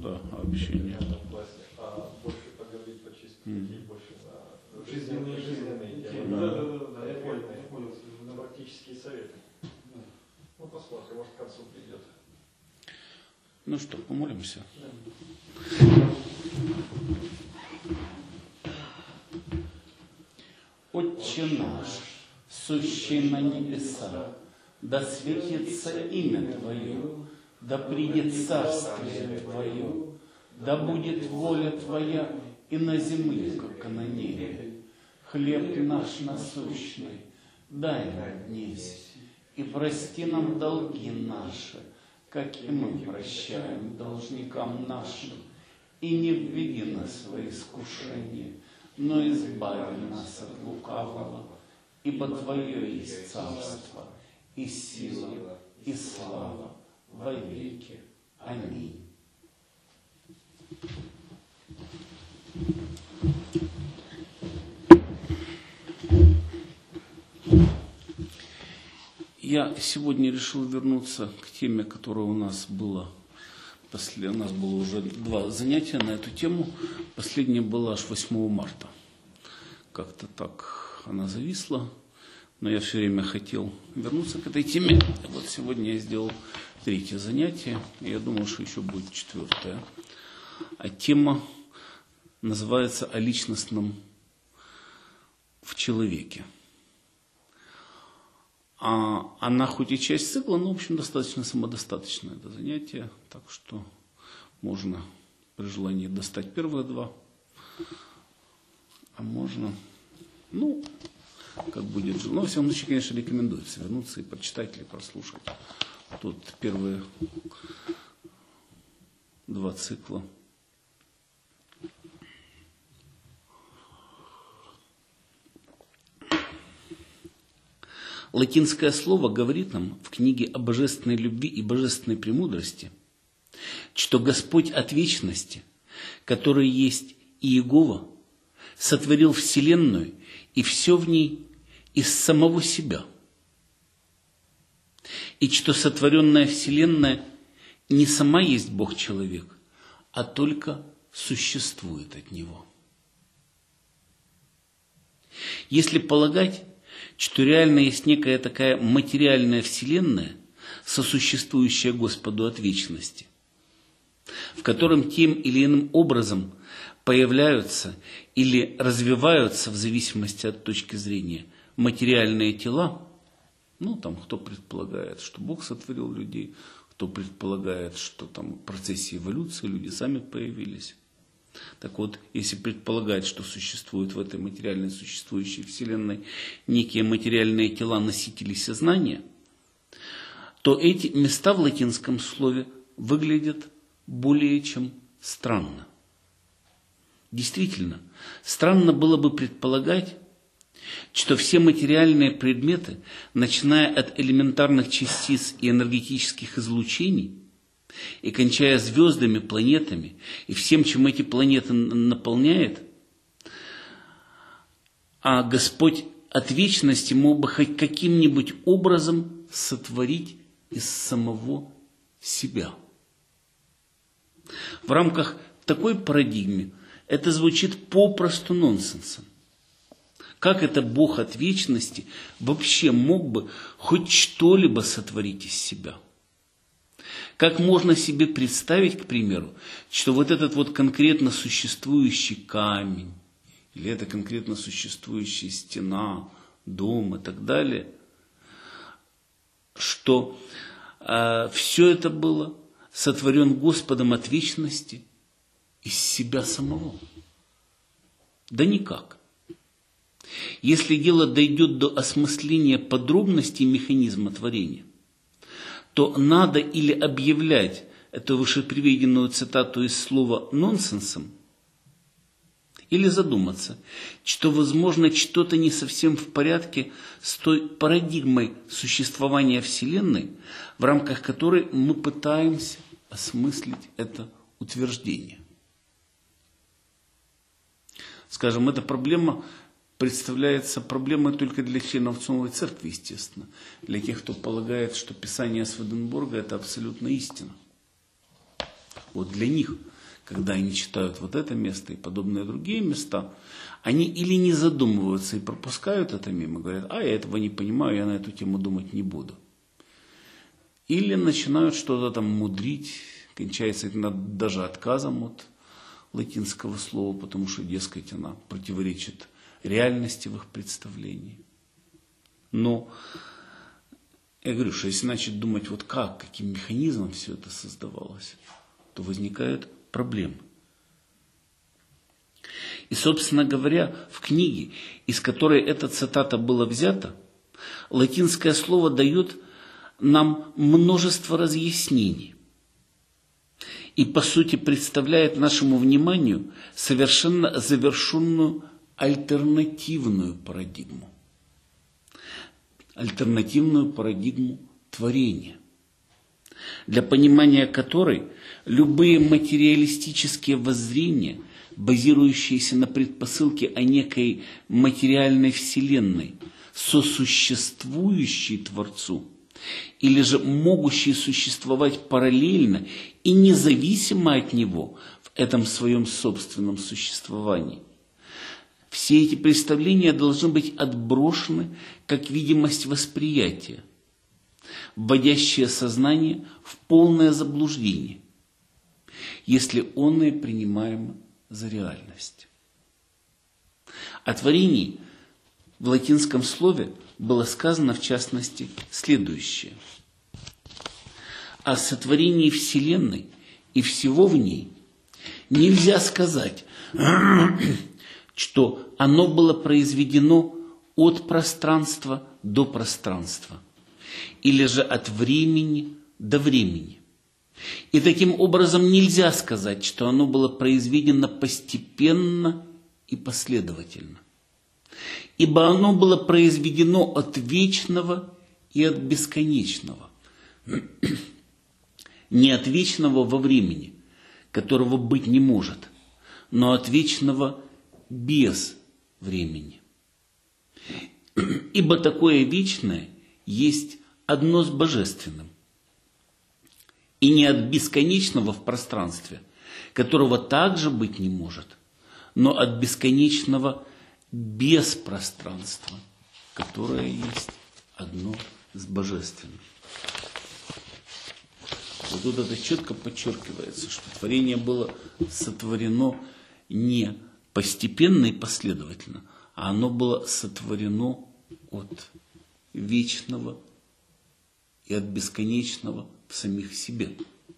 да, общение. А больше поговорить по чисто такие больше на жизненные темы. Да, я понял. На практические советы. Ну, посмотрим, может, к концу придет. Ну что, помолимся? Отче наш, сущий на небесах, да светится имя Твое, да придет царствие Твое, да будет воля Твоя и на земле, как и на небе. Хлеб наш насущный дай нам днесь, и прости нам долги наши, как и мы прощаем должникам нашим. И не введи нас во искушение, но избави нас от лукавого, ибо Твое есть царство, и сила, и слава во веки. Аминь. Я сегодня решил вернуться к теме, которая у нас была. У нас было уже 2 занятия на эту тему. Последнее было аж 8 марта. Как-то так она зависла. Но я все время хотел вернуться к этой теме. Вот сегодня я сделал 3-е занятие. И я думал, что еще будет 4-е. А тема называется «О личностном в человеке». Она хоть и часть цикла, но, в общем, достаточно самодостаточное это занятие. Так что можно при желании достать первые 2. А можно, как будет желание. Но, во всяком случае, конечно, рекомендуется вернуться и прочитать или прослушать. Тут первые 2 цикла. Латинское слово говорит нам в книге о божественной любви и божественной премудрости, что Господь от вечности, который есть Иегова, сотворил вселенную и все в ней из самого себя. И что сотворенная вселенная не сама есть Бог-человек, а только существует от Него. Если полагать, что реально есть некая такая материальная вселенная, сосуществующая Господу от вечности, в котором тем или иным образом появляются или развиваются в зависимости от точки зрения материальные тела, там кто предполагает, что Бог сотворил людей, кто предполагает, что там в процессе эволюции люди сами появились. Так вот, если предполагать, что существуют в этой материальной существующей вселенной некие материальные тела носителей сознания, то эти места в латинском слове выглядят более чем странно. Действительно, странно было бы предполагать, что все материальные предметы, начиная от элементарных частиц и энергетических излучений, и кончая звездами, планетами, и всем, чем эти планеты наполняет, а Господь от вечности мог бы хоть каким-нибудь образом сотворить из самого себя. В рамках такой парадигмы это звучит попросту нонсенсом. Как это Бог от вечности вообще мог бы хоть что-либо сотворить из себя? Как можно себе представить, к примеру, что вот этот вот конкретно существующий камень, или это конкретно существующая стена, дом и так далее, что все это было сотворен Господом от вечности из себя самого? Да никак. Если дело дойдет до осмысления подробностей механизма творения, то надо или объявлять эту вышеприведенную цитату из слова нонсенсом, или задуматься, что, возможно, что-то не совсем в порядке с той парадигмой существования Вселенной, в рамках которой мы пытаемся осмыслить это утверждение. Скажем, эта проблема представляется проблемой только для членов Церковной Церкви, естественно. Для тех, кто полагает, что Писание Сведенборга – это абсолютно истина. Вот для них когда они читают вот это место и подобные другие места, они или не задумываются и пропускают это мимо, говорят, я этого не понимаю, я на эту тему думать не буду. Или начинают что-то там мудрить, кончается это даже отказом от латинского слова, потому что, дескать, она противоречит реальности в их представлении. Но я говорю, что если начать думать, вот каким механизмом все это создавалось, то возникают проблемы. И, собственно говоря, в книге, из которой эта цитата была взята, латинское слово дает нам множество разъяснений и, по сути, представляет нашему вниманию совершенно завершенную альтернативную парадигму. Альтернативную парадигму творения, для понимания которой любые материалистические воззрения, базирующиеся на предпосылке о некой материальной вселенной, сосуществующей Творцу, или же могущей существовать параллельно и независимо от Него в этом своем собственном существовании. Все эти представления должны быть отброшены как видимость восприятия, вводящее сознание в полное заблуждение, если оное принимаемо за реальность. О творении в латинском слове было сказано, в частности, следующее. О сотворении Вселенной и всего в ней нельзя сказать, что оно было произведено от пространства до пространства, или же от времени до времени. И таким образом нельзя сказать, что оно было произведено постепенно и последовательно, ибо оно было произведено от вечного и от бесконечного, не от вечного во времени, которого быть не может, но от вечного без времени. Ибо такое вечное есть одно с божественным, и не от бесконечного в пространстве, которого также быть не может, но от бесконечного без пространства, которое есть одно с божественным. Вот тут это четко подчеркивается, что творение было сотворено не постепенно и последовательно, а оно было сотворено от вечного и от бесконечного в самих себе.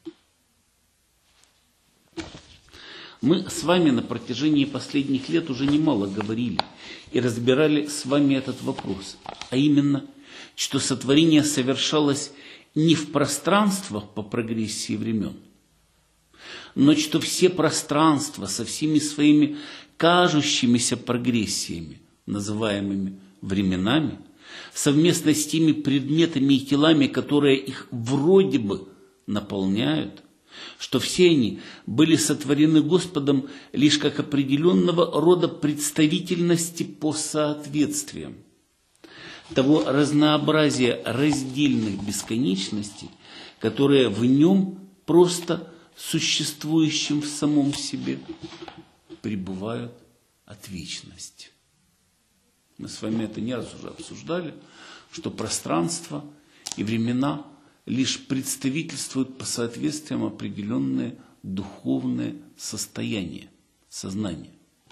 Мы с вами на протяжении последних лет уже немало говорили и разбирали с вами этот вопрос, а именно, что сотворение совершалось не в пространствах по прогрессии времен, но что все пространства со всеми своими кажущимися прогрессиями, называемыми временами, совместно с теми предметами и телами, которые их вроде бы наполняют, что все они были сотворены Господом лишь как определенного рода представительности по соответствиям того разнообразия раздельных бесконечностей, которые в нем просто существующим в самом себе пребывают от вечности. Мы с вами это не раз уже обсуждали, что пространство и времена лишь представительствуют по соответствиям определенные духовные состояния, сознания.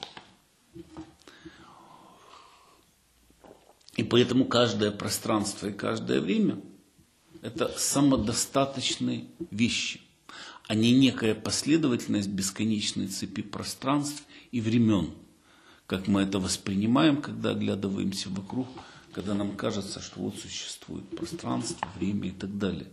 И поэтому каждое пространство и каждое время – это самодостаточные вещи, а не некая последовательность бесконечной цепи пространств и времен, как мы это воспринимаем, когда оглядываемся вокруг, когда нам кажется, что вот существует пространство, время и так далее.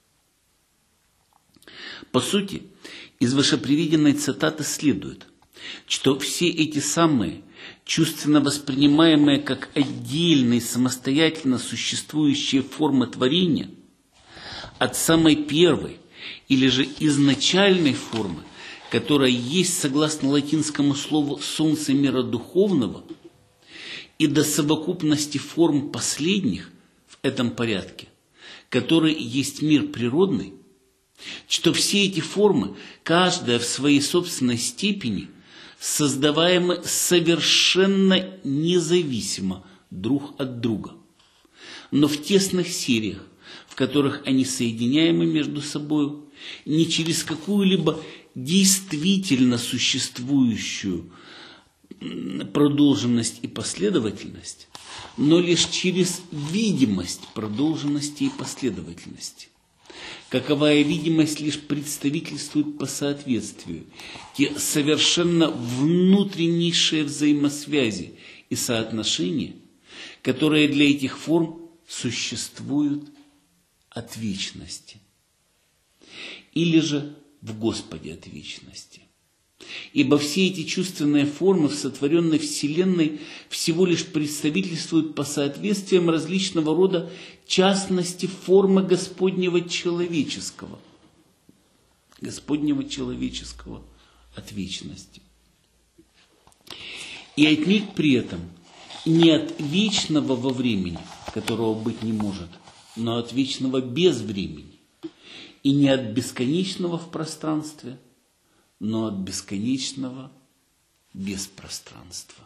По сути, из вышеприведенной цитаты следует, что все эти самые чувственно воспринимаемые как отдельные самостоятельно существующие формы творения от самой первой или же изначальной формы, которая есть, согласно латинскому слову, солнце мира духовного, и до совокупности форм последних в этом порядке, который есть мир природный, что все эти формы, каждая в своей собственной степени, создаваемы совершенно независимо друг от друга, но в тесных сериях, в которых они соединяемы между собой, не через какую-либо действительно существующую продолженность и последовательность, но лишь через видимость продолженности и последовательности. Каковая видимость лишь представительствует по соответствию те совершенно внутреннейшие взаимосвязи и соотношения, которые для этих форм существуют от вечности, или же в Господе от вечности. Ибо все эти чувственные формы в сотворенной Вселенной всего лишь представительствуют по соответствиям различного рода частности формы Господнего человеческого от вечности. И отнюдь при этом не от вечного во времени, которого быть не может, но от вечного без времени, и не от бесконечного в пространстве, но от бесконечного без пространства.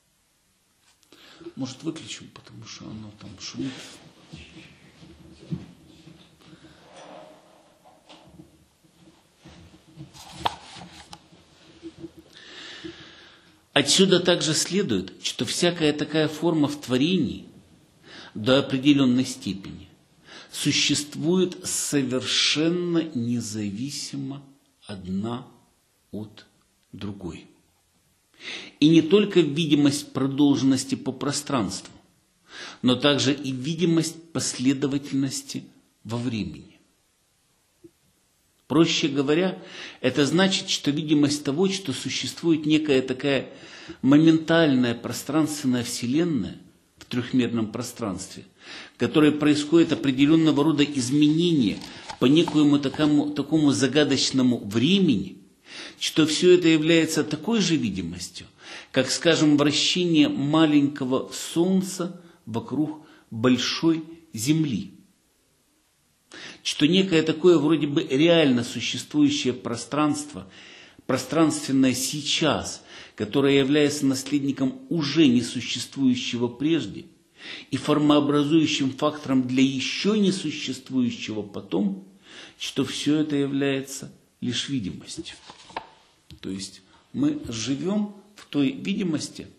Может, выключим, потому что оно там шумит. Отсюда также следует, что всякая такая форма в творении до определенной степени существует совершенно независимо одна от другой. И не только видимость продолженности по пространству, но также и видимость последовательности во времени. Проще говоря, это значит, что видимость того, что существует некая такая моментальная пространственная вселенная в трехмерном пространстве, в которой происходит определенного рода изменения по некоему такому загадочному времени, что все это является такой же видимостью, как, скажем, вращение маленького Солнца вокруг большой Земли. Что некое такое вроде бы реально существующее пространство, пространственное сейчас, которое является наследником уже несуществующего прежде и формообразующим фактором для еще несуществующего потом, что все это является лишь видимостью. То есть мы живем в той видимости,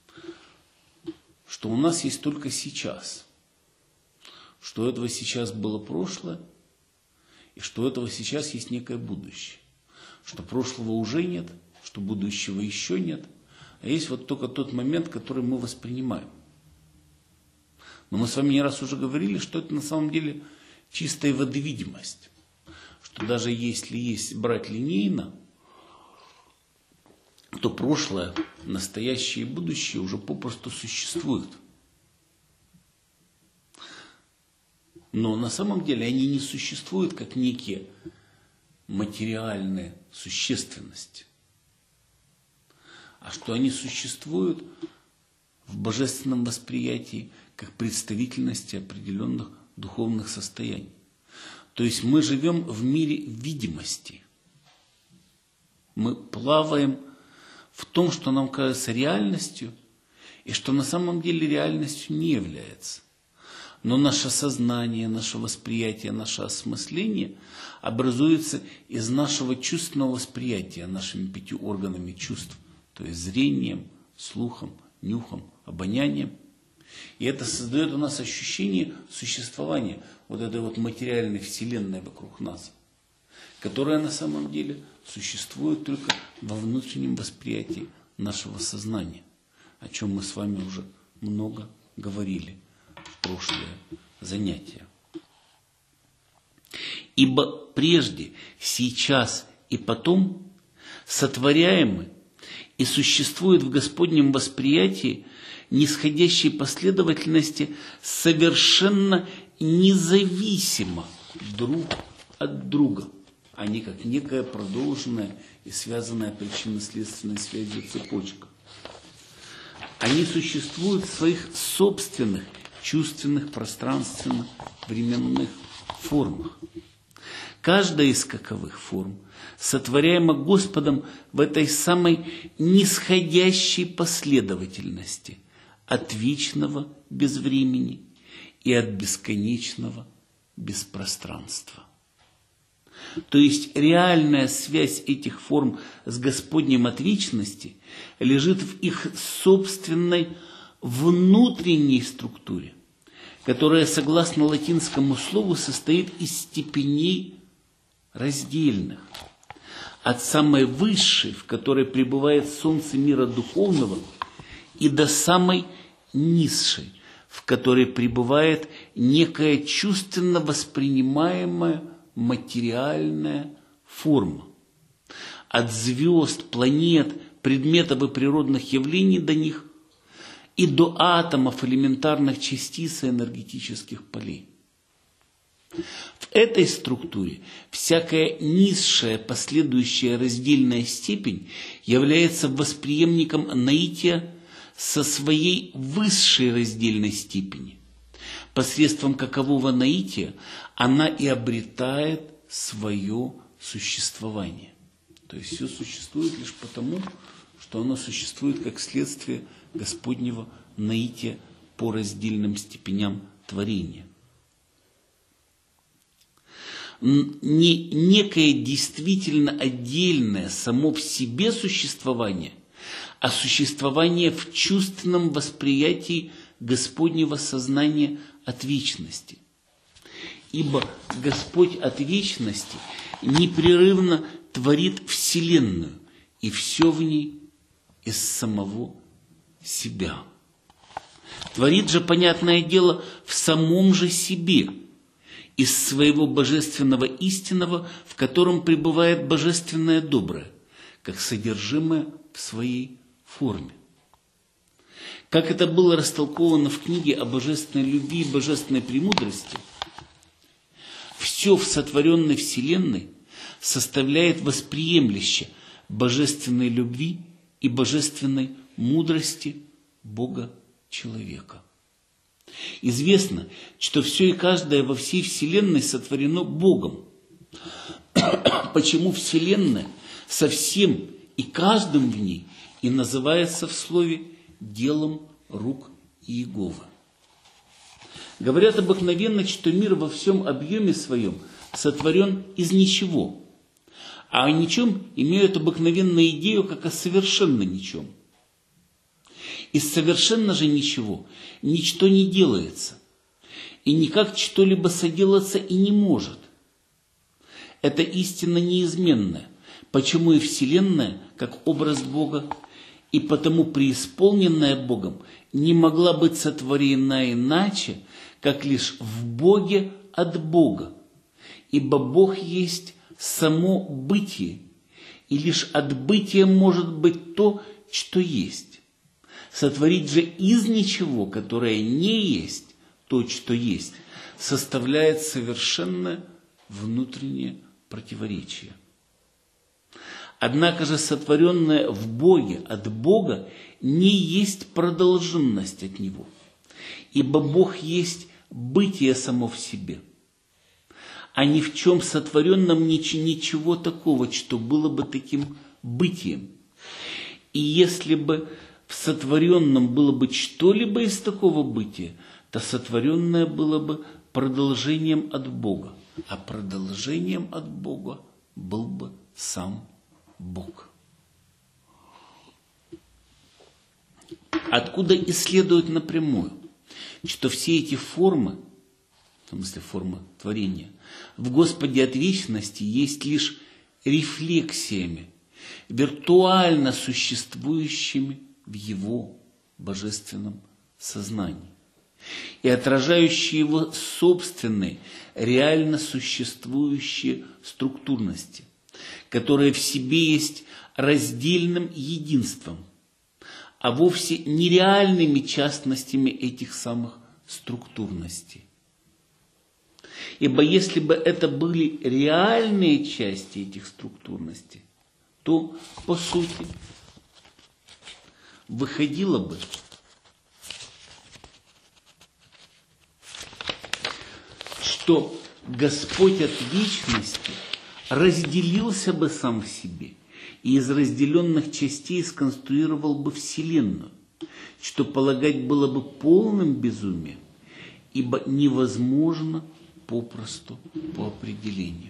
что у нас есть только сейчас, что у этого сейчас было прошлое, и что у этого сейчас есть некое будущее, что прошлого уже нет, что будущего еще нет, а есть вот только тот момент, который мы воспринимаем. Но мы с вами не раз уже говорили, что это на самом деле чистой воды видимость, что даже если брать линейно, то прошлое, настоящее и будущее уже попросту существуют. Но на самом деле они не существуют как некие материальные существенности, а что они существуют в божественном восприятии как представительности определенных духовных состояний. То есть мы живем в мире видимости. Мы плаваем в том, что нам кажется реальностью, и что на самом деле реальностью не является. Но наше сознание, наше восприятие, наше осмысление образуется из нашего чувственного восприятия нашими 5 органами чувств, то есть зрением, слухом, нюхом, обонянием. И это создает у нас ощущение существования вот этой вот материальной вселенной вокруг нас, которая на самом деле существует только во внутреннем восприятии нашего сознания, о чем мы с вами уже много говорили в прошлые занятия. Ибо прежде, сейчас и потом сотворяемы и существуют в Господнем восприятии нисходящей последовательности совершенно независимо друг от друга, а не как некая продолженная и связанная причинно-следственной связью цепочка. Они существуют в своих собственных чувственных, пространственно-временных формах, каждая из каковых форм сотворяема Господом в этой самой нисходящей последовательности от вечного без времени и от бесконечного без пространства. То есть реальная связь этих форм с Господним от вечности лежит в их собственной внутренней структуре, которая, согласно латинскому слову, состоит из степеней раздельных. От самой высшей, в которой пребывает солнце мира духовного, и до самой низшей, в которой пребывает некая чувственно воспринимаемая материальная форма. От звезд, планет, предметов и природных явлений до них и до атомов, элементарных частиц и энергетических полей. В этой структуре всякая низшая последующая раздельная степень является восприемником наития со своей высшей раздельной степени, посредством какового наития она и обретает свое существование. То есть все существует лишь потому, что оно существует как следствие Господнего наития по раздельным степеням творения. Не некое действительно отдельное само в себе существование, а существование в чувственном восприятии Господнего сознания от вечности. Ибо Господь от вечности непрерывно творит Вселенную, и все в ней из самого себя. Творит же, понятное дело, в самом же себе, из своего божественного истинного, в котором пребывает божественное доброе, как содержимое в своей форме. Как это было растолковано в книге о божественной любви и божественной премудрости, все в сотворенной Вселенной составляет восприемлище божественной любви и божественной мудрости Бога-человека. Известно, что все и каждое во всей Вселенной сотворено Богом. Почему Вселенная со всем и каждым в ней и называется в слове делом рук Иеговы. Говорят обыкновенно, что мир во всем объеме своем сотворен из ничего, а о ничем имеют обыкновенную идею, как о совершенно ничем. Из совершенно же ничего ничто не делается, и никак что-либо соделаться и не может. Это истина неизменная, почему и Вселенная, как образ Бога, и потому преисполненная Богом, не могла быть сотворена иначе, как лишь в Боге от Бога. Ибо Бог есть само бытие, и лишь от бытия может быть то, что есть. Сотворить же из ничего, которое не есть то, что есть, составляет совершенно внутреннее противоречие. Однако же сотворенное в Боге от Бога не есть продолженность от Него, ибо Бог есть бытие само в себе, а ни в чем сотворенном ничего такого, что было бы таким бытием. И если бы в сотворенном было бы что-либо из такого бытия, то сотворенное было бы продолжением от Бога, а продолжением от Бога был бы сам Бог. Откуда и следует напрямую, что все эти формы, в смысле формы творения, в Господе от вечности есть лишь рефлексиями, виртуально существующими в Его божественном сознании и отражающие Его собственные, реально существующие структурности, которые в себе есть раздельным единством, а вовсе нереальными частностями этих самых структурностей. Ибо если бы это были реальные части этих структурностей, то, по сути, выходило бы, что Господь от вечности разделился бы сам в себе и из разделенных частей сконструировал бы Вселенную, что полагать было бы полным безумием, ибо невозможно попросту по определению.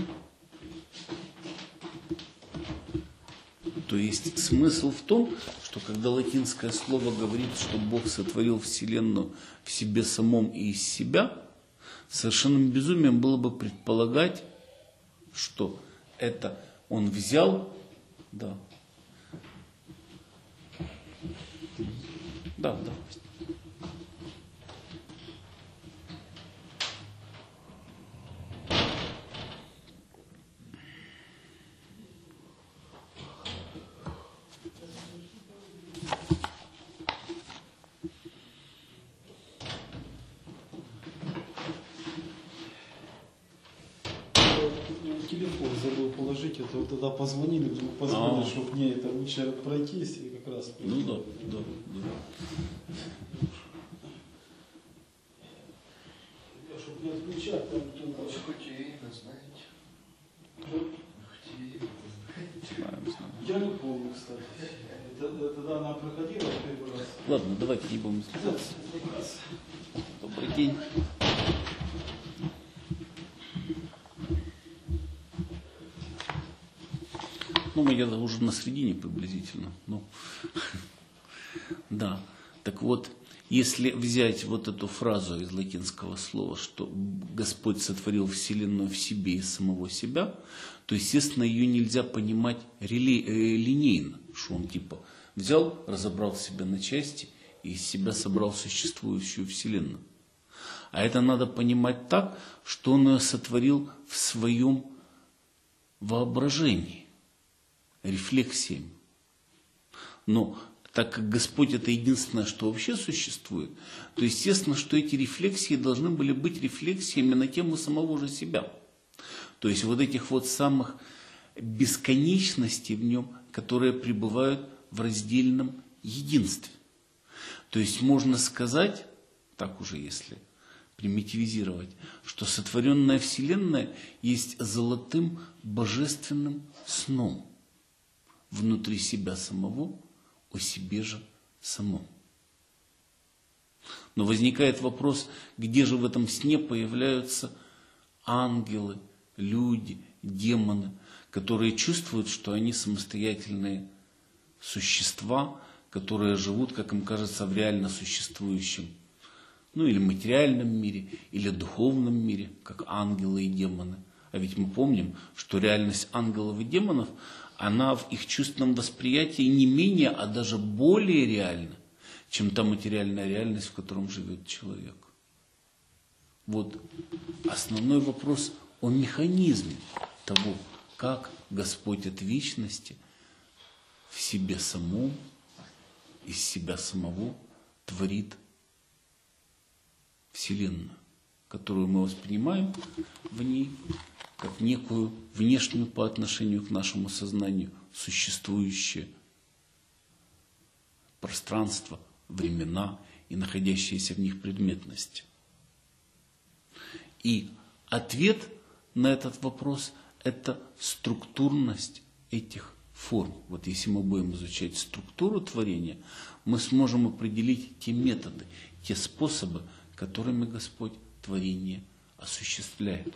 То есть смысл в том, что когда латинское слово говорит, что Бог сотворил Вселенную в себе самом и из себя, совершенным безумием было бы предполагать, что это Он взял, да, да. Телефон забыл положить, это вот тогда позвонили, вдруг позвонили, чтобы мне это лучше пройтись и как раз... Ну да. Чтобы не отключать, там кто-то... Я не помню, кстати. Это тогда она проходила первый раз. Ладно, давайте не будем сказать. Добрый день. Ну, мы где-то уже на середине приблизительно. Ну, да. Так вот, если взять вот эту фразу из латинского слова, что Господь сотворил Вселенную в себе из самого себя, то, естественно, ее нельзя понимать линейно, что Он типа взял, разобрал себя на части и из себя собрал существующую Вселенную. А это надо понимать так, что Он ее сотворил в своем воображении, рефлексиями. Но так как Господь это единственное, что вообще существует, то естественно, что эти рефлексии должны были быть рефлексиями на тему самого же себя. То есть вот этих вот самых бесконечностей в нем, которые пребывают в раздельном единстве. То есть можно сказать, так уже если примитивизировать, что сотворенная Вселенная есть золотым божественным сном внутри себя самого, о себе же самом. Но возникает вопрос, где же в этом сне появляются ангелы, люди, демоны, которые чувствуют, что они самостоятельные существа, которые живут, как им кажется, в реально существующем, ну или материальном мире, или духовном мире, как ангелы и демоны. А ведь мы помним, что реальность ангелов и демонов, она в их чувственном восприятии не менее, а даже более реальна, чем та материальная реальность, в котором живет человек. Вот основной вопрос о механизме того, как Господь от вечности в себе самом, из себя самого творит Вселенную, которую мы воспринимаем в ней как некую внешнюю по отношению к нашему сознанию существующее пространство, времена и находящиеся в них предметности. И ответ на этот вопрос – это структурность этих форм. Вот если мы будем изучать структуру творения, мы сможем определить те методы, те способы, которыми Господь творение осуществляет.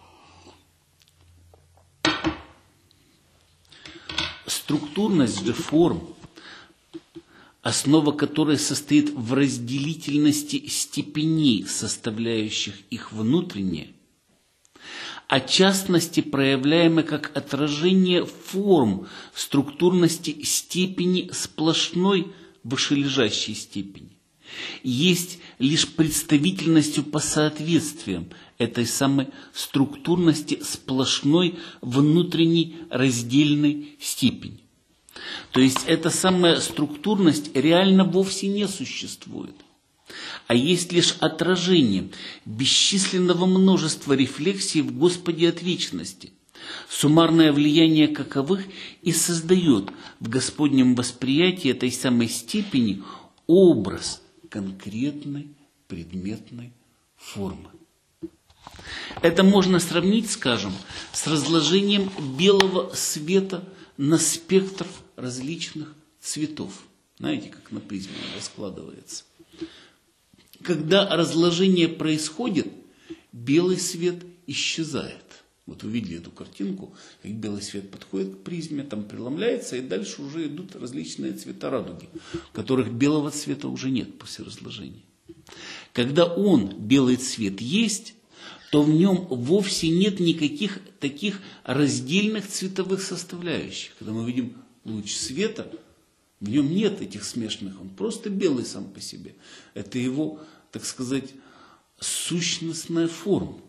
Структурность же форм, основа которой состоит в разделительности степеней, составляющих их внутреннее, а частности проявляемы как отражение форм структурности степени сплошной вышележащей степени, есть лишь представительностью по соответствиям этой самой структурности сплошной внутренней раздельной степени. То есть эта самая структурность реально вовсе не существует, а есть лишь отражение бесчисленного множества рефлексий в Господе от вечности, суммарное влияние каковых и создает в Господнем восприятии этой самой степени образ конкретной предметной формы. Это можно сравнить, скажем, с разложением белого света на спектр различных цветов. Знаете, как на призме раскладывается. Когда разложение происходит, белый свет исчезает. Вот вы видели эту картинку, как белый свет подходит к призме, там преломляется, и дальше уже идут различные цвета радуги, в которых белого цвета уже нет после разложения. Когда белый цвет есть, то в нем вовсе нет никаких таких раздельных цветовых составляющих. Когда мы видим луч света, в нем нет этих смешанных, он просто белый сам по себе. Это его, так сказать, сущностная форма.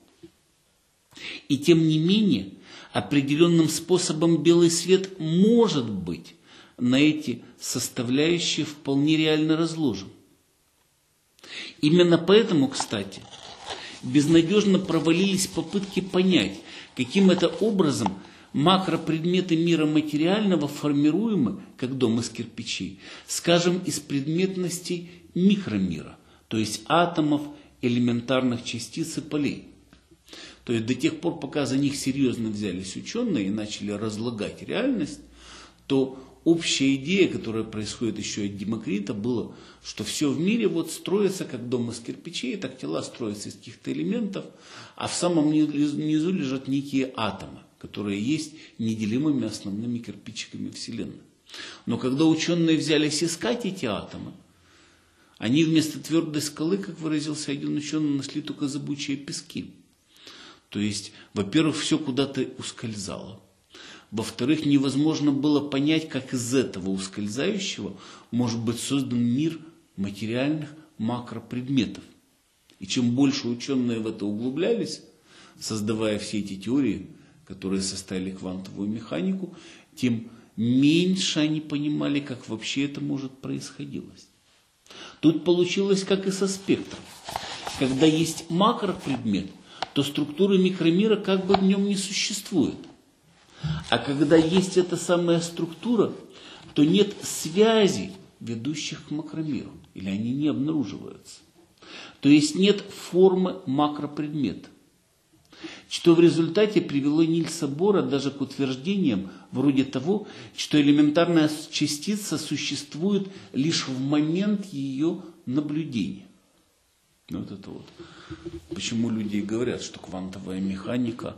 И тем не менее, определенным способом белый свет может быть на эти составляющие вполне реально разложен. Именно поэтому, кстати, безнадежно провалились попытки понять, каким это образом макропредметы мира материального формируемы, как дом из кирпичей, скажем, из предметностей микромира, то есть атомов, элементарных частиц и полей. То есть до тех пор, пока за них серьезно взялись ученые и начали разлагать реальность, то общая идея, которая происходит еще от Демокрита, была, что все в мире вот строится как дом из кирпичей, так тела строятся из каких-то элементов, а в самом низу лежат некие атомы, которые есть неделимыми основными кирпичиками Вселенной. Но когда ученые взялись искать эти атомы, они вместо твердой скалы, как выразился один ученый, нашли только зыбучие пески. То есть, во-первых, все куда-то ускользало. Во-вторых, невозможно было понять, как из этого ускользающего может быть создан мир материальных макропредметов. И чем больше ученые в это углублялись, создавая все эти теории, которые составили квантовую механику, тем меньше они понимали, как вообще это может происходить. Тут получилось, как и со спектром. Когда есть макропредмет, то структуры микромира как бы в нем не существует. А когда есть эта самая структура, то нет связей, ведущих к макромиру, или они не обнаруживаются. То есть нет формы макропредмета. Что в результате привело Нильса Бора даже к утверждениям вроде того, что элементарная частица существует лишь в момент ее наблюдения. Вот это вот. Почему люди говорят, что квантовая механика,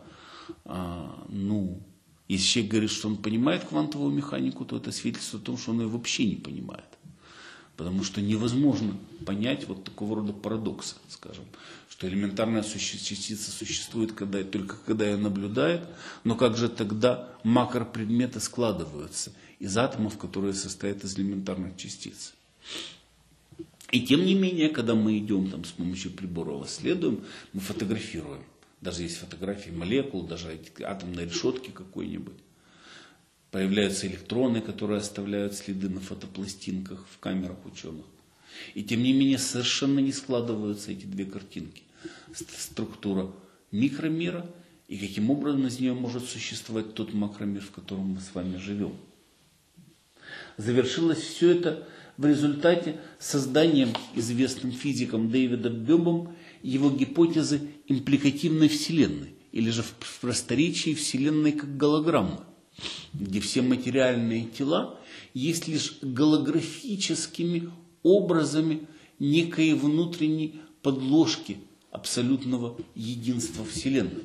если человек говорит, что он понимает квантовую механику, то это свидетельствует о том, что он ее вообще не понимает. Потому что невозможно понять вот такого рода парадокса, скажем, что элементарная частица существует только когда ее наблюдает, но как же тогда макропредметы складываются из атомов, которые состоят из элементарных частиц. И тем не менее, когда мы идем с помощью приборов исследуем, мы фотографируем. Даже есть фотографии молекул, даже атомной решетки какой-нибудь. Появляются электроны, которые оставляют следы на фотопластинках в камерах ученых. И тем не менее совершенно не складываются эти две картинки. Структура микромира и каким образом из нее может существовать тот макромир, в котором мы с вами живем. Завершилось все это в результате созданием известным физиком Дэвидом Бёбом его гипотезы импликативной Вселенной, или же в просторечии Вселенной как голограммы, где все материальные тела есть лишь голографическими образами некой внутренней подложки абсолютного единства Вселенной.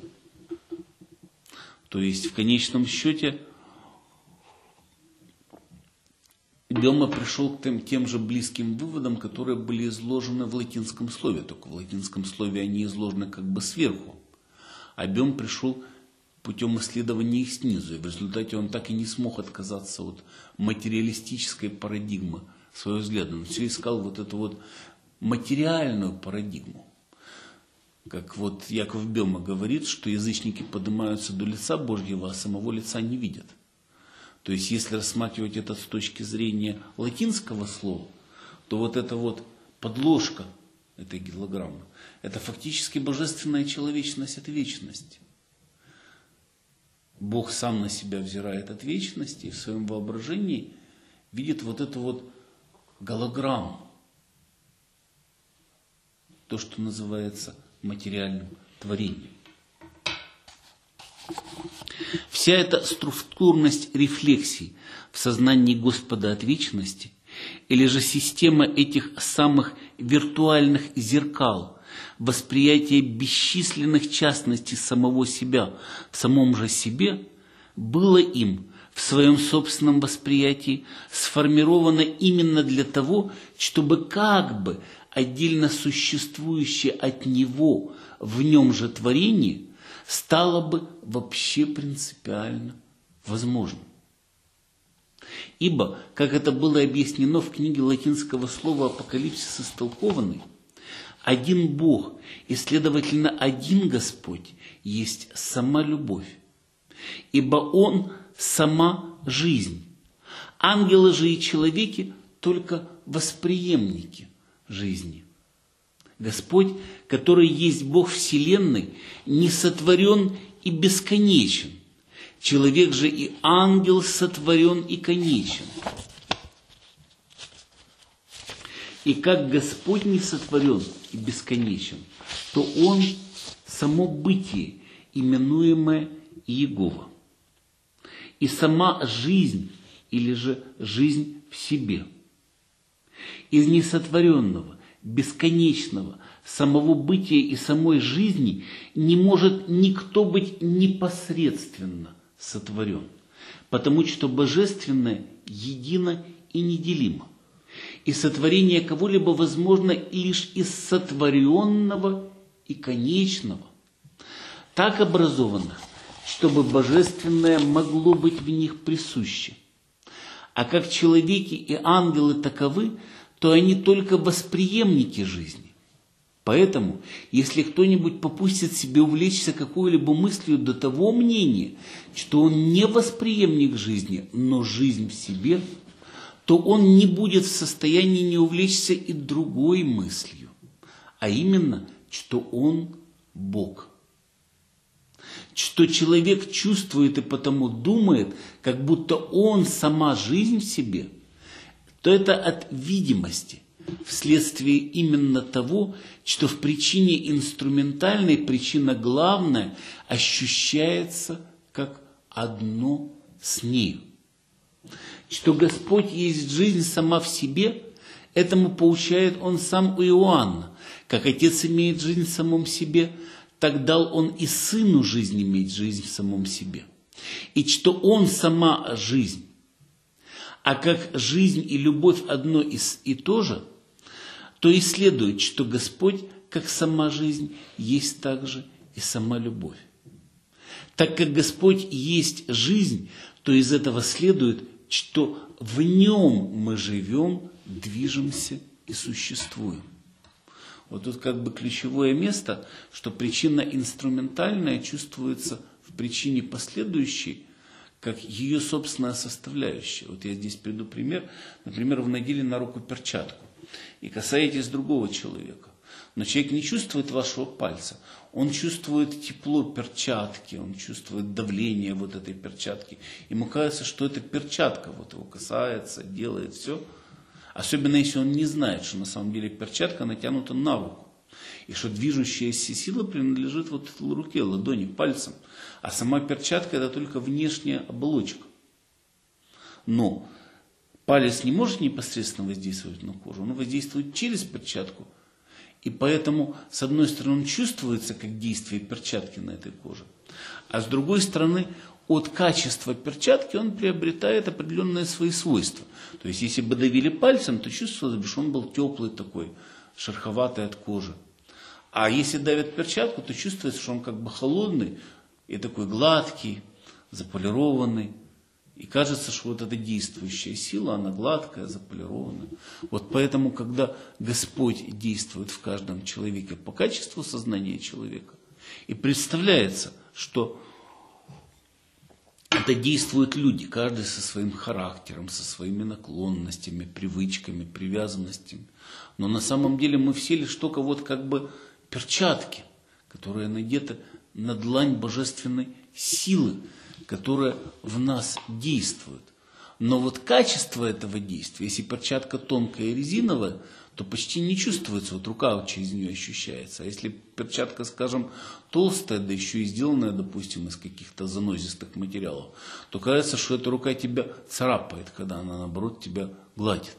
То есть в конечном счете Бёма пришел к тем же близким выводам, которые были изложены в латинском слове, только в латинском слове они изложены как бы сверху. А Бём пришел путем исследования их снизу, и в результате он так и не смог отказаться от материалистической парадигмы своего взгляда. Он все искал вот эту вот материальную парадигму. Как вот Яков Бёма говорит, что язычники поднимаются до лица Божьего, а самого лица не видят. То есть, если рассматривать это с точки зрения латинского слова, то вот эта вот подложка этой голограммы, это фактически божественная человечность от вечности. Бог сам на себя взирает от вечности и в своем воображении видит вот эту вот голограмму, то, что называется материальным творения. Вся эта структурность рефлексий в сознании Господа от вечности, или же система этих самых виртуальных зеркал, восприятие бесчисленных частностей самого себя в самом же себе, было им в своем собственном восприятии сформировано именно для того, чтобы как бы отдельно существующее от него в нем же творение стало бы вообще принципиально возможным. Ибо, как это было объяснено в книге латинского слова «Апокалипсис истолкованный», один Бог и, следовательно, один Господь есть сама любовь, ибо Он сама жизнь. Ангелы же и человеки только восприемники жизни. Господь, который есть Бог Вселенной, не сотворен и бесконечен. Человек же и ангел сотворен и конечен. И как Господь не сотворен и бесконечен, то Он само бытие, именуемое Иегова. И сама жизнь, или же жизнь в себе. Из несотворенного, бесконечного, самого бытия и самой жизни не может никто быть непосредственно сотворен, потому что божественное едино и неделимо. И сотворение кого-либо возможно лишь из сотворенного и конечного, так образованных, чтобы божественное могло быть в них присуще. А как человеки и ангелы таковы, то они только восприемники жизни. Поэтому, если кто-нибудь попустит себе увлечься какой-либо мыслью до того мнения, что он не восприемник жизни, но жизнь в себе, то он не будет в состоянии не увлечься и другой мыслью, а именно, что он Бог. Что человек чувствует и потому думает, как будто он сама жизнь в себе, то это от видимости, вследствие именно того, что в причине инструментальной причина главная ощущается как одно с нею. Что Господь есть жизнь сама в себе, этому поучает Он сам у Иоанна. Как Отец имеет жизнь в самом себе, так дал Он и Сыну жизнь иметь жизнь в самом себе. И что Он сама жизнь. А как жизнь и любовь одно и то же, то и следует, что Господь, как сама жизнь, есть также и сама любовь. Так как Господь есть жизнь, то из этого следует, что в Нем мы живем, движемся и существуем. Вот тут как бы ключевое место, что причина инструментальная чувствуется в причине последующей, как ее собственная составляющая. Вот я здесь приведу пример. Например, вы надели на руку перчатку и касаетесь другого человека. Но человек не чувствует вашего пальца. Он чувствует тепло перчатки, он чувствует давление вот этой перчатки. Ему кажется, что эта перчатка вот его касается, делает все. Особенно если он не знает, что на самом деле перчатка натянута на руку. И что движущаяся сила принадлежит вот руке, ладони, пальцам. А сама перчатка это только внешняя оболочка. Но палец не может непосредственно воздействовать на кожу, он воздействует через перчатку. И поэтому, с одной стороны, он чувствуется как действие перчатки на этой коже. А с другой стороны, от качества перчатки он приобретает определенные свои свойства. То есть, если бы давили пальцем, то чувствовалось бы, что он был теплый такой, шероховатый от кожи. А если давят перчатку, то чувствуется, что он как бы холодный и такой гладкий, заполированный. И кажется, что вот эта действующая сила, она гладкая, заполированная. Вот поэтому, когда Господь действует в каждом человеке по качеству сознания человека, и представляется, что это действуют люди, каждый со своим характером, со своими наклонностями, привычками, привязанностями. Но на самом деле мы все лишь только вот как бы перчатки, которые надеты на длань божественной силы, которая в нас действует. Но вот качество этого действия, если перчатка тонкая и резиновая, то почти не чувствуется, вот рука вот через нее ощущается. А если перчатка, скажем, толстая, да еще и сделанная, допустим, из каких-то занозистых материалов, то кажется, что эта рука тебя царапает, когда она, наоборот, тебя гладит.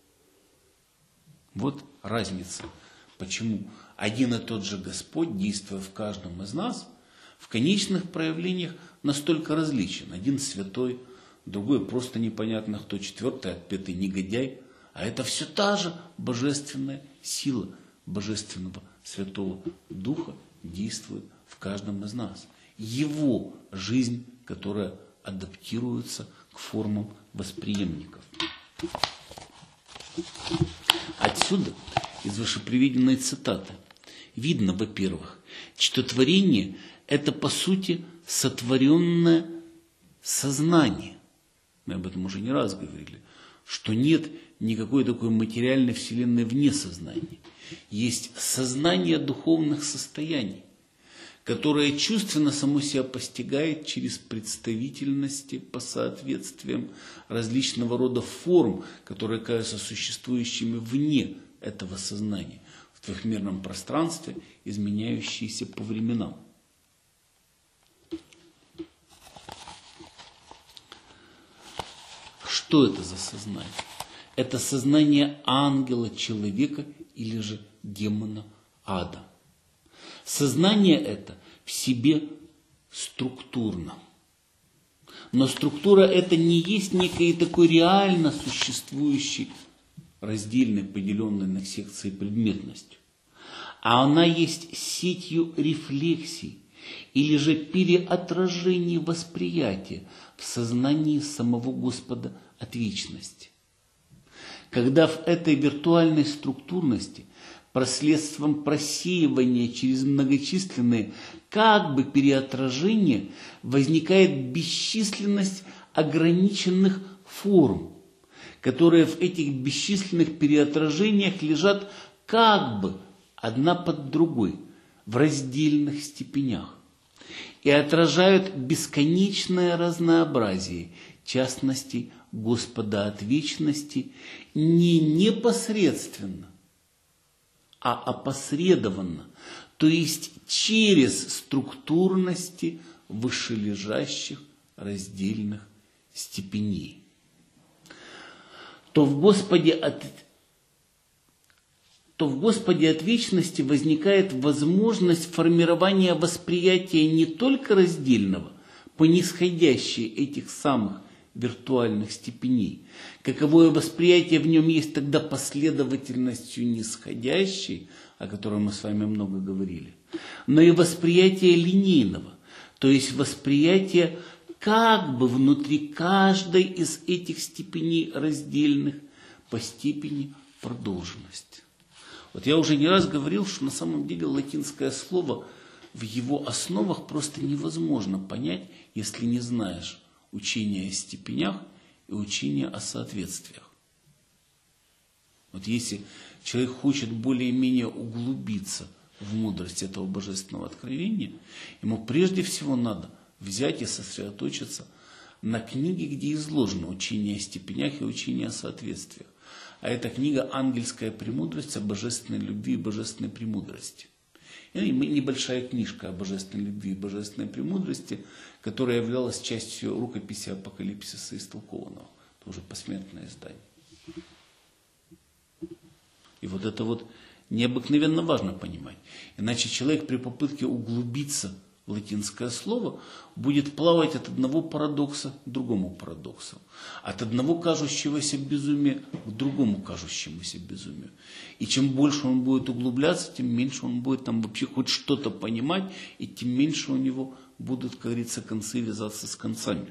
Вот разница. Почему один и тот же Господь, действуя в каждом из нас, в конечных проявлениях настолько различен. Один святой, другой просто непонятно кто, четвертый отпетый негодяй. А это все та же божественная сила Божественного Святого Духа действует в каждом из нас. Его жизнь, которая адаптируется к формам восприемников. Отсюда, из вышеприведенной цитаты, видно, во-первых, что творение – это, по сути, сотворенное сознание. Мы об этом уже не раз говорили, что нет никакой такой материальной вселенной вне сознания. Есть сознание духовных состояний, которое чувственно само себя постигает через представительности по соответствиям различного рода форм, которые кажутся существующими вне этого сознания, в трехмерном пространстве, изменяющиеся по временам. Что это за сознание? Это сознание ангела, человека или же демона ада. Сознание это в себе структурно. Но структура это не есть некой такой реально существующей, раздельной, поделенной на секции предметностью. А она есть сетью рефлексий или же переотражений восприятия в сознании самого Господа от вечности. Когда в этой виртуальной структурности посредством просеивания через многочисленные как бы переотражения возникает бесчисленность ограниченных форм, которые в этих бесчисленных переотражениях лежат как бы одна под другой в раздельных степенях и отражают бесконечное разнообразие частностей Господа от вечности не непосредственно, а опосредованно, то есть через структурности вышележащих раздельных степеней. То в Господе от вечности возникает возможность формирования восприятия не только раздельного, по нисходящей этих самых виртуальных степеней. Каковое восприятие в нем есть тогда последовательностью нисходящей, о которой мы с вами много говорили, но и восприятие линейного, то есть восприятие как бы внутри каждой из этих степеней раздельных по степени продолженности. Вот я уже не раз говорил, что на самом деле латинское слово в его основах просто невозможно понять, если не знаешь учение о степенях и учение о соответствиях. Вот если человек хочет более-менее углубиться в мудрость этого божественного откровения, ему прежде всего надо взять и сосредоточиться на книге, где изложено учение о степенях и учение о соответствиях. А эта книга «Ангельская премудрость о божественной любви и божественной премудрости». И небольшая книжка о божественной любви и божественной премудрости, которая являлась частью рукописи Апокалипсиса истолкованного. Тоже посмертное издание. И вот это вот необыкновенно важно понимать. Иначе человек при попытке углубиться в латинское слово будет плавать от одного парадокса к другому парадоксу. От одного кажущегося безумия к другому кажущемуся безумию. И чем больше он будет углубляться, тем меньше он будет там вообще хоть что-то понимать, и тем меньше у него будут, как говорится, концы вязаться с концами.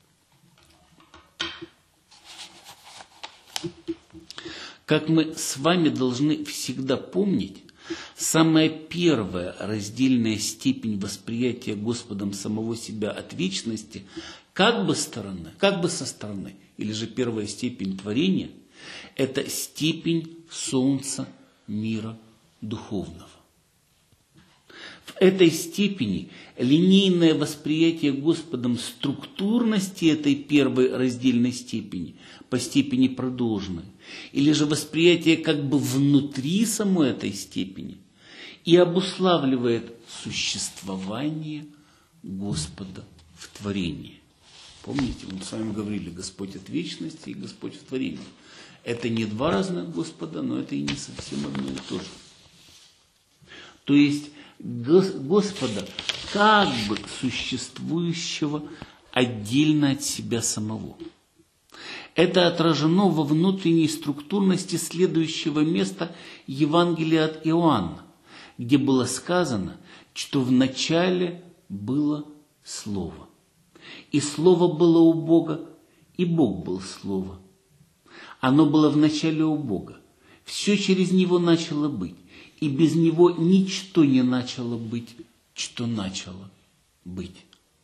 Как мы с вами должны всегда помнить, самая первая раздельная степень восприятия Господом самого себя от вечности, как бы со стороны, или же первая степень творения, это степень солнца мира духовного. В этой степени линейное восприятие Господом структурности этой первой раздельной степени по степени продолженной, или же восприятие как бы внутри самой этой степени, и обуславливает существование Господа в творении. Помните, мы с вами говорили, Господь от вечности и Господь в творении. Это не два разных Господа, но это и не совсем одно и то же. То есть Господа как бы существующего отдельно от себя самого. Это отражено во внутренней структурности следующего места Евангелия от Иоанна, где было сказано, что в начале было Слово. И Слово было у Бога, и Бог был Слово. Оно было в начале у Бога. Все через Него начало быть. И без Него ничто не начало быть, что начало быть.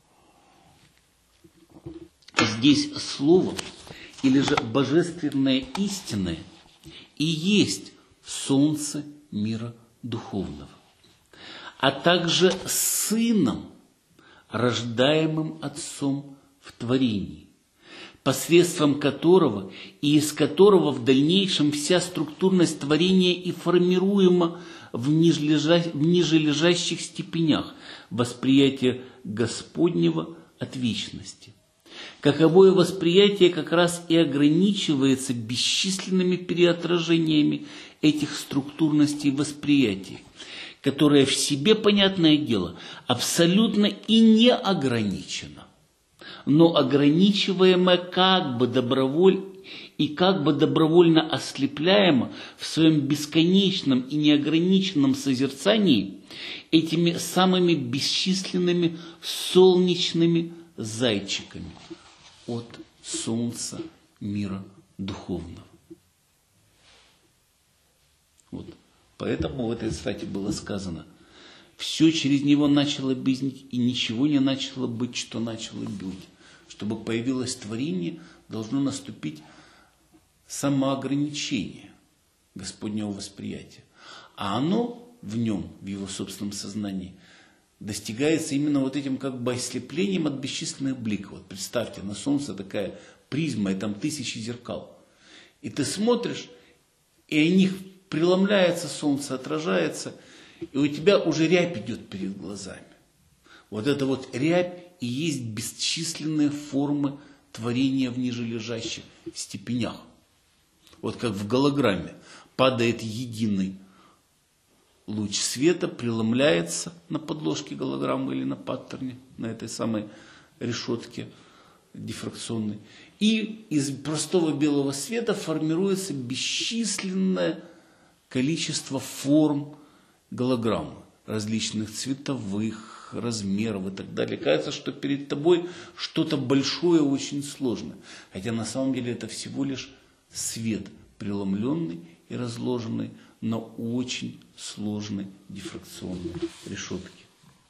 Здесь Слово, или же божественное истинное, и есть солнце мира духовного, а также Сыном, рождаемым Отцом в творении, посредством которого и из которого в дальнейшем вся структурность творения и формируема в нижележащих степенях восприятия Господнего от вечности. Каковое восприятие как раз и ограничивается бесчисленными переотражениями этих структурностей восприятий, которое в себе, понятное дело, абсолютно и не ограничено, но ограничиваемое как бы добровольно и как бы добровольно ослепляемо в своем бесконечном и неограниченном созерцании этими самыми бесчисленными солнечными зайчиками от солнца мира духовного. Вот. Поэтому в этой цитате было сказано: все через него начало быть, и ничего не начало быть, что начало быть. Чтобы появилось творение, должно наступить самоограничение Господнего восприятия. А оно в нем, в его собственном сознании, достигается именно вот этим как бы ослеплением от бесчисленных бликов. Вот представьте, на солнце такая призма, и там тысячи зеркал. И ты смотришь, и о них преломляется солнце, отражается, и у тебя уже рябь идет перед глазами. Вот эта вот рябь и есть бесчисленные формы творения в нижележащих степенях. Вот как в голограмме падает единый луч света, преломляется на подложке голограммы или на паттерне, на этой самой решетке дифракционной. И из простого белого света формируется бесчисленное количество форм голограммы, различных цветовых, размеров и так далее. Кажется, что перед тобой что-то большое, очень сложное. Хотя на самом деле это всего лишь свет, преломленный и разложенный на очень сложной дифракционной решетке.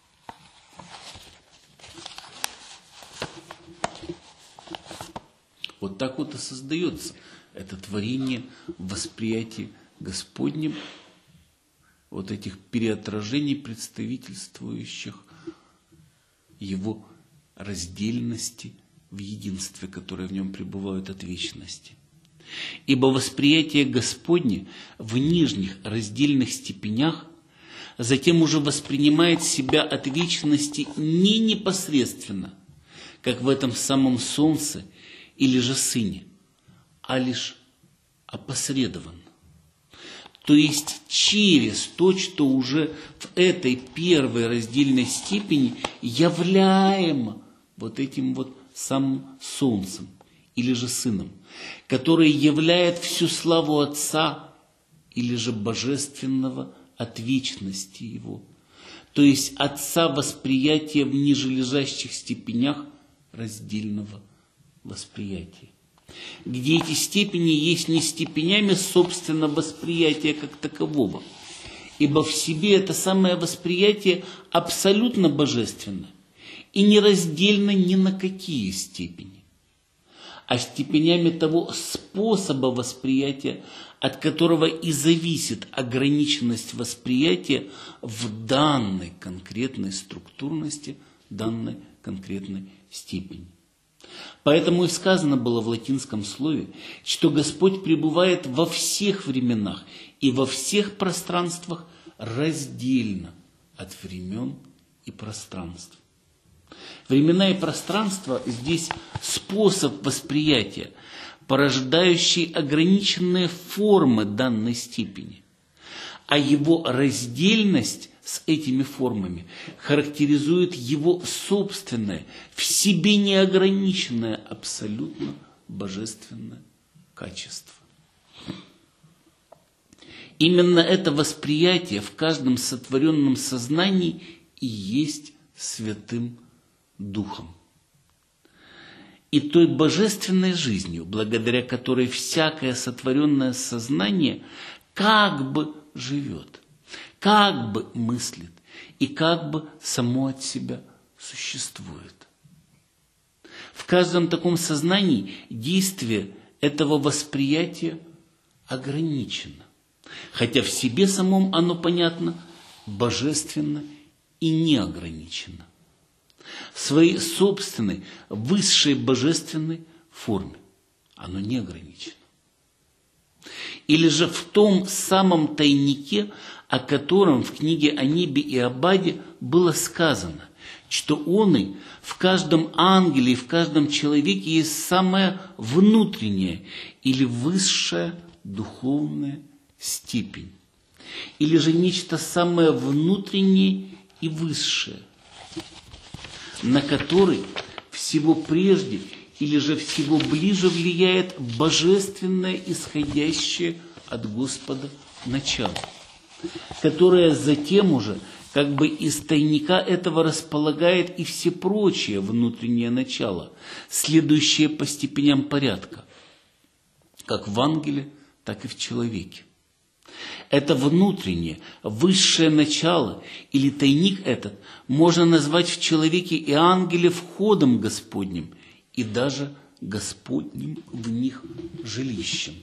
Вот так вот и создается это творение в восприятии Господнем, вот этих переотражений, представительствующих его раздельности в единстве, которое в нем пребывают от вечности. Ибо восприятие Господне в нижних раздельных степенях затем уже воспринимает себя от вечности не непосредственно, как в этом самом солнце или же сыне, а лишь опосредованно. То есть через то, что уже в этой первой раздельной степени являемо вот этим вот самым солнцем или же сыном, который являет всю славу Отца или же божественного от вечности Его. То есть Отца восприятия в нижележащих степенях раздельного восприятия, где эти степени есть не степенями собственного восприятия как такового, ибо в себе это самое восприятие абсолютно божественно и не раздельно ни на какие степени, а степенями того способа восприятия, от которого и зависит ограниченность восприятия в данной конкретной структурности, данной конкретной степени. Поэтому и сказано было в латинском слове, что Господь пребывает во всех временах и во всех пространствах раздельно от времен и пространств. Времена и пространство здесь способ восприятия, порождающий ограниченные формы данной степени, а его раздельность с этими формами характеризует его собственное, в себе неограниченное, абсолютно божественное качество. Именно это восприятие в каждом сотворенном сознании и есть Святым Духом. И той божественной жизнью, благодаря которой всякое сотворенное сознание как бы живет, как бы мыслит и как бы само от себя существует. В каждом таком сознании действие этого восприятия ограничено, хотя в себе самом оно, понятно, божественно и неограничено. В своей собственной, высшей божественной форме оно не ограничено. Или же в том самом тайнике, о котором в книге о небе и Абаде было сказано, что он и в каждом ангеле и в каждом человеке есть самая внутренняя или высшая духовная степень, или же нечто самое внутреннее и высшее, на который всего прежде или же всего ближе влияет божественное, исходящее от Господа начало, которое затем уже как бы из тайника этого располагает и все прочие внутренние начала, следующие по степеням порядка, как в ангеле, так и в человеке. Это внутреннее, высшее начало или тайник этот можно назвать в человеке и ангеле входом Господним и даже Господним в них жилищем.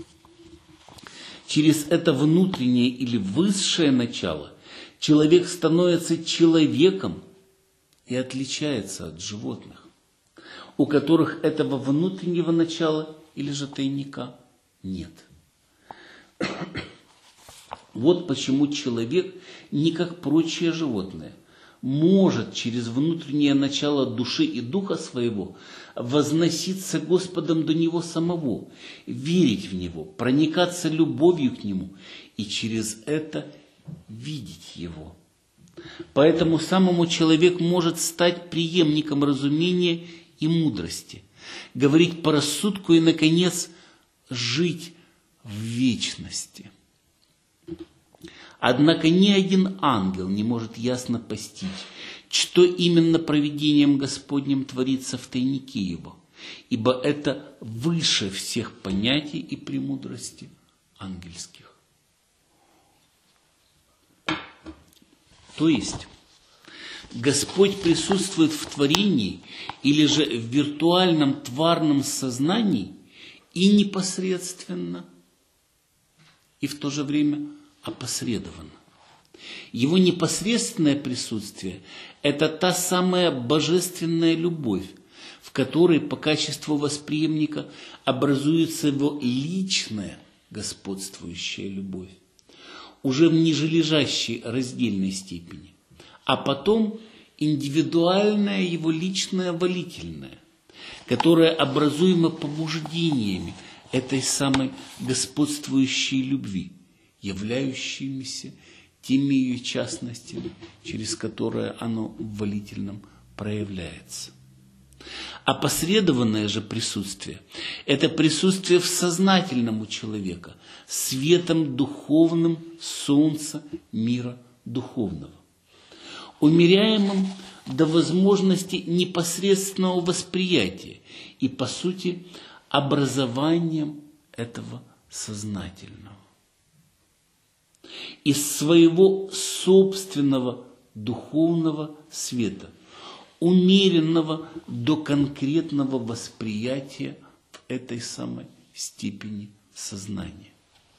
Через это внутреннее или высшее начало человек становится человеком и отличается от животных, у которых этого внутреннего начала или же тайника нет. Вот почему человек, не как прочие животные, может через внутреннее начало души и духа своего возноситься Господом до Него самого, верить в Него, проникаться любовью к Нему и через это видеть Его. Поэтому самому человек может стать преемником разумения и мудрости, говорить по рассудку и, наконец, жить в вечности. Однако ни один ангел не может ясно постичь, что именно провидением Господним творится в тайнике его, ибо это выше всех понятий и премудрости ангельских. То есть, Господь присутствует в творении или же в виртуальном тварном сознании и непосредственно, и в то же время опосредованно. Его непосредственное присутствие – это та самая божественная любовь, в которой по качеству восприемника образуется его личная господствующая любовь, уже в нижележащей раздельной степени, а потом индивидуальная его личная волительная, которая образуема побуждениями этой самой господствующей любви, являющимися теми ее частностями, через которые оно в волительном проявляется. Опосредованное же присутствие – это присутствие в сознательном у человека, светом духовным солнца мира духовного, умеряемым до возможности непосредственного восприятия и, по сути, образованием этого сознательного. Из своего собственного духовного света, умеренного до конкретного восприятия этой самой степени сознания.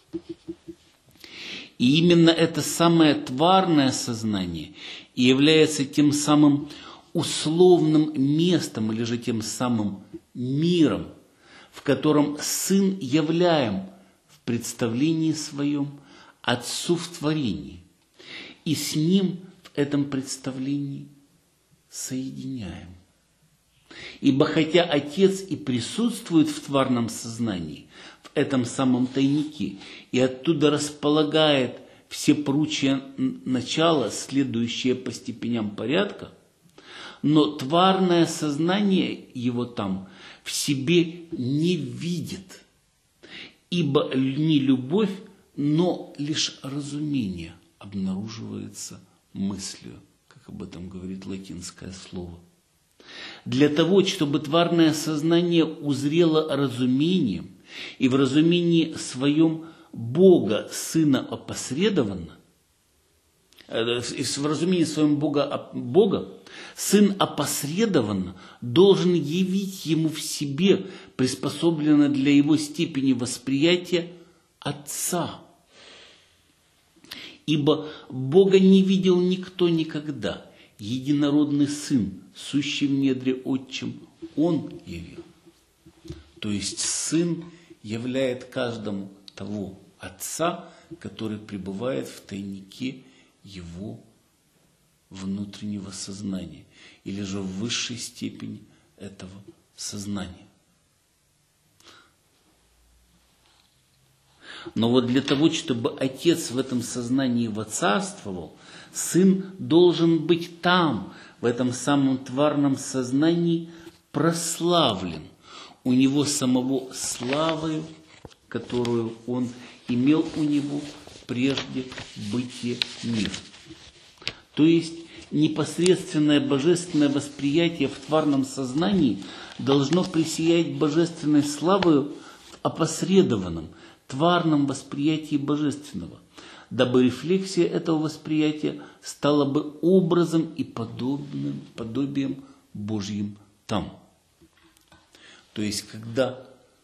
И именно это самое тварное сознание и является тем самым условным местом или же тем самым миром, в котором Сын являем в представлении своем Отцу в творении, и с Ним в этом представлении соединяем. Ибо хотя Отец и присутствует в тварном сознании, в этом самом тайнике, и оттуда располагает все прочие начала, следующие по степеням порядка, но тварное сознание его там в себе не видит, ибо не любовь, но лишь разумение обнаруживается мыслью, как об этом говорит латинское слово. Для того, чтобы тварное сознание узрело разумением, и в разумении своем Бога, Сына опосредованно, в разумении своем Бога, Сын опосредованно должен явить Ему в себе приспособленное для Его степени восприятия Отца. Ибо Бога не видел никто никогда. Единородный Сын, сущий в недре Отчим, Он явил. То есть Сын являет каждому того Отца, который пребывает в тайнике Его внутреннего сознания, или же в высшей степени этого сознания. Но вот для того, чтобы Отец в этом сознании воцарствовал, Сын должен быть там, в этом самом тварном сознании, прославлен. У Него самого славою, которую Он имел у Него прежде бытия мира. То есть непосредственное божественное восприятие в тварном сознании должно пресиять божественной славою в опосредованном, тварном восприятии божественного, дабы рефлексия этого восприятия стала бы образом и подобием Божьим там. То есть, когда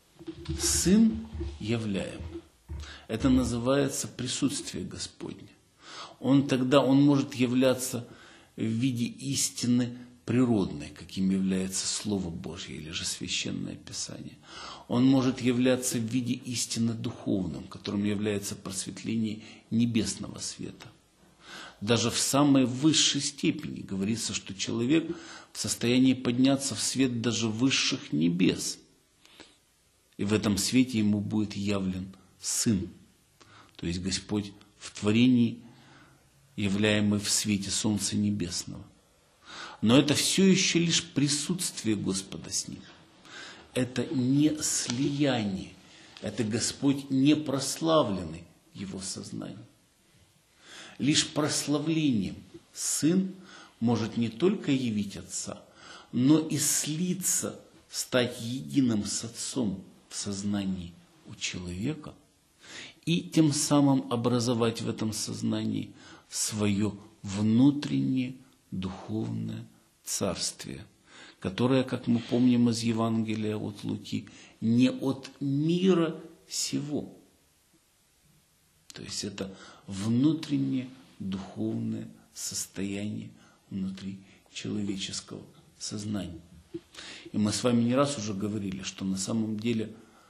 Сын являем, это называется присутствие Господне. Он может являться в виде истины природной, каким является Слово Божье или же Священное Писание. Он может являться в виде истины духовном, которым является просветление небесного света. Даже в самой высшей степени говорится, что человек в состоянии подняться в свет даже высших небес. И в этом свете ему будет явлен Сын, то есть Господь в творении, являемый в свете Солнца Небесного. Но это все еще лишь присутствие Господа с ним. Это не слияние, это Господь не прославленный в его сознании. Лишь прославлением Сын может не только явить Отца, но и слиться, стать единым с Отцом в сознании у человека и тем самым образовать в этом сознании свое внутреннее духовное царствие, которое, как мы помним из Евангелия от Луки, не от мира сего. То есть это внутреннее духовное состояние внутри человеческого сознания. И мы с вами не раз уже говорили, что на самом деле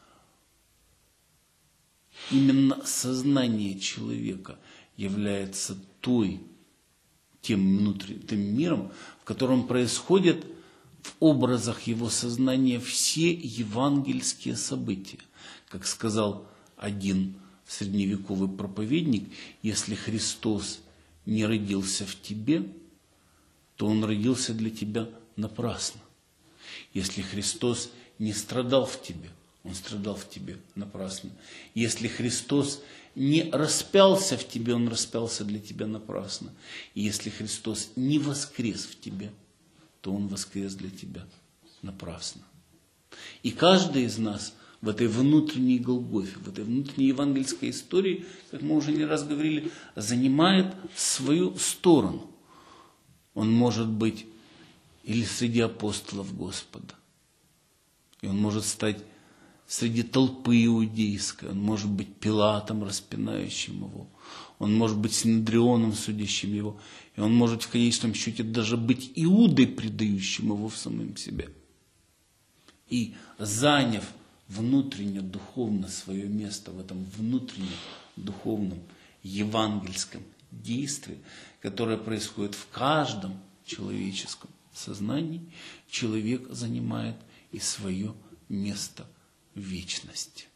именно сознание человека является тем внутренним миром, в котором происходят в образах его сознания все евангельские события. Как сказал один средневековый проповедник, если Христос не родился в тебе, то Он родился для тебя напрасно. Если Христос не страдал в тебе, Он страдал в тебе напрасно. Если Христос не распялся в тебе, Он распялся для тебя напрасно. И если Христос не воскрес в тебе, то Он воскрес для тебя напрасно. И каждый из нас в этой внутренней Голгофе, в этой внутренней евангельской истории, как мы уже не раз говорили, занимает свою сторону. Он может быть или среди апостолов Господа, и он может стать среди толпы иудейской, он может быть Пилатом, распинающим его, он может быть Синедрионом, судящим его, и он может в конечном счете даже быть Иудой, предающим его в самом себе. И заняв внутренне духовно свое место в этом внутреннем духовном евангельском действии, которое происходит в каждом человеческом сознании, человек занимает и свое место в вечности.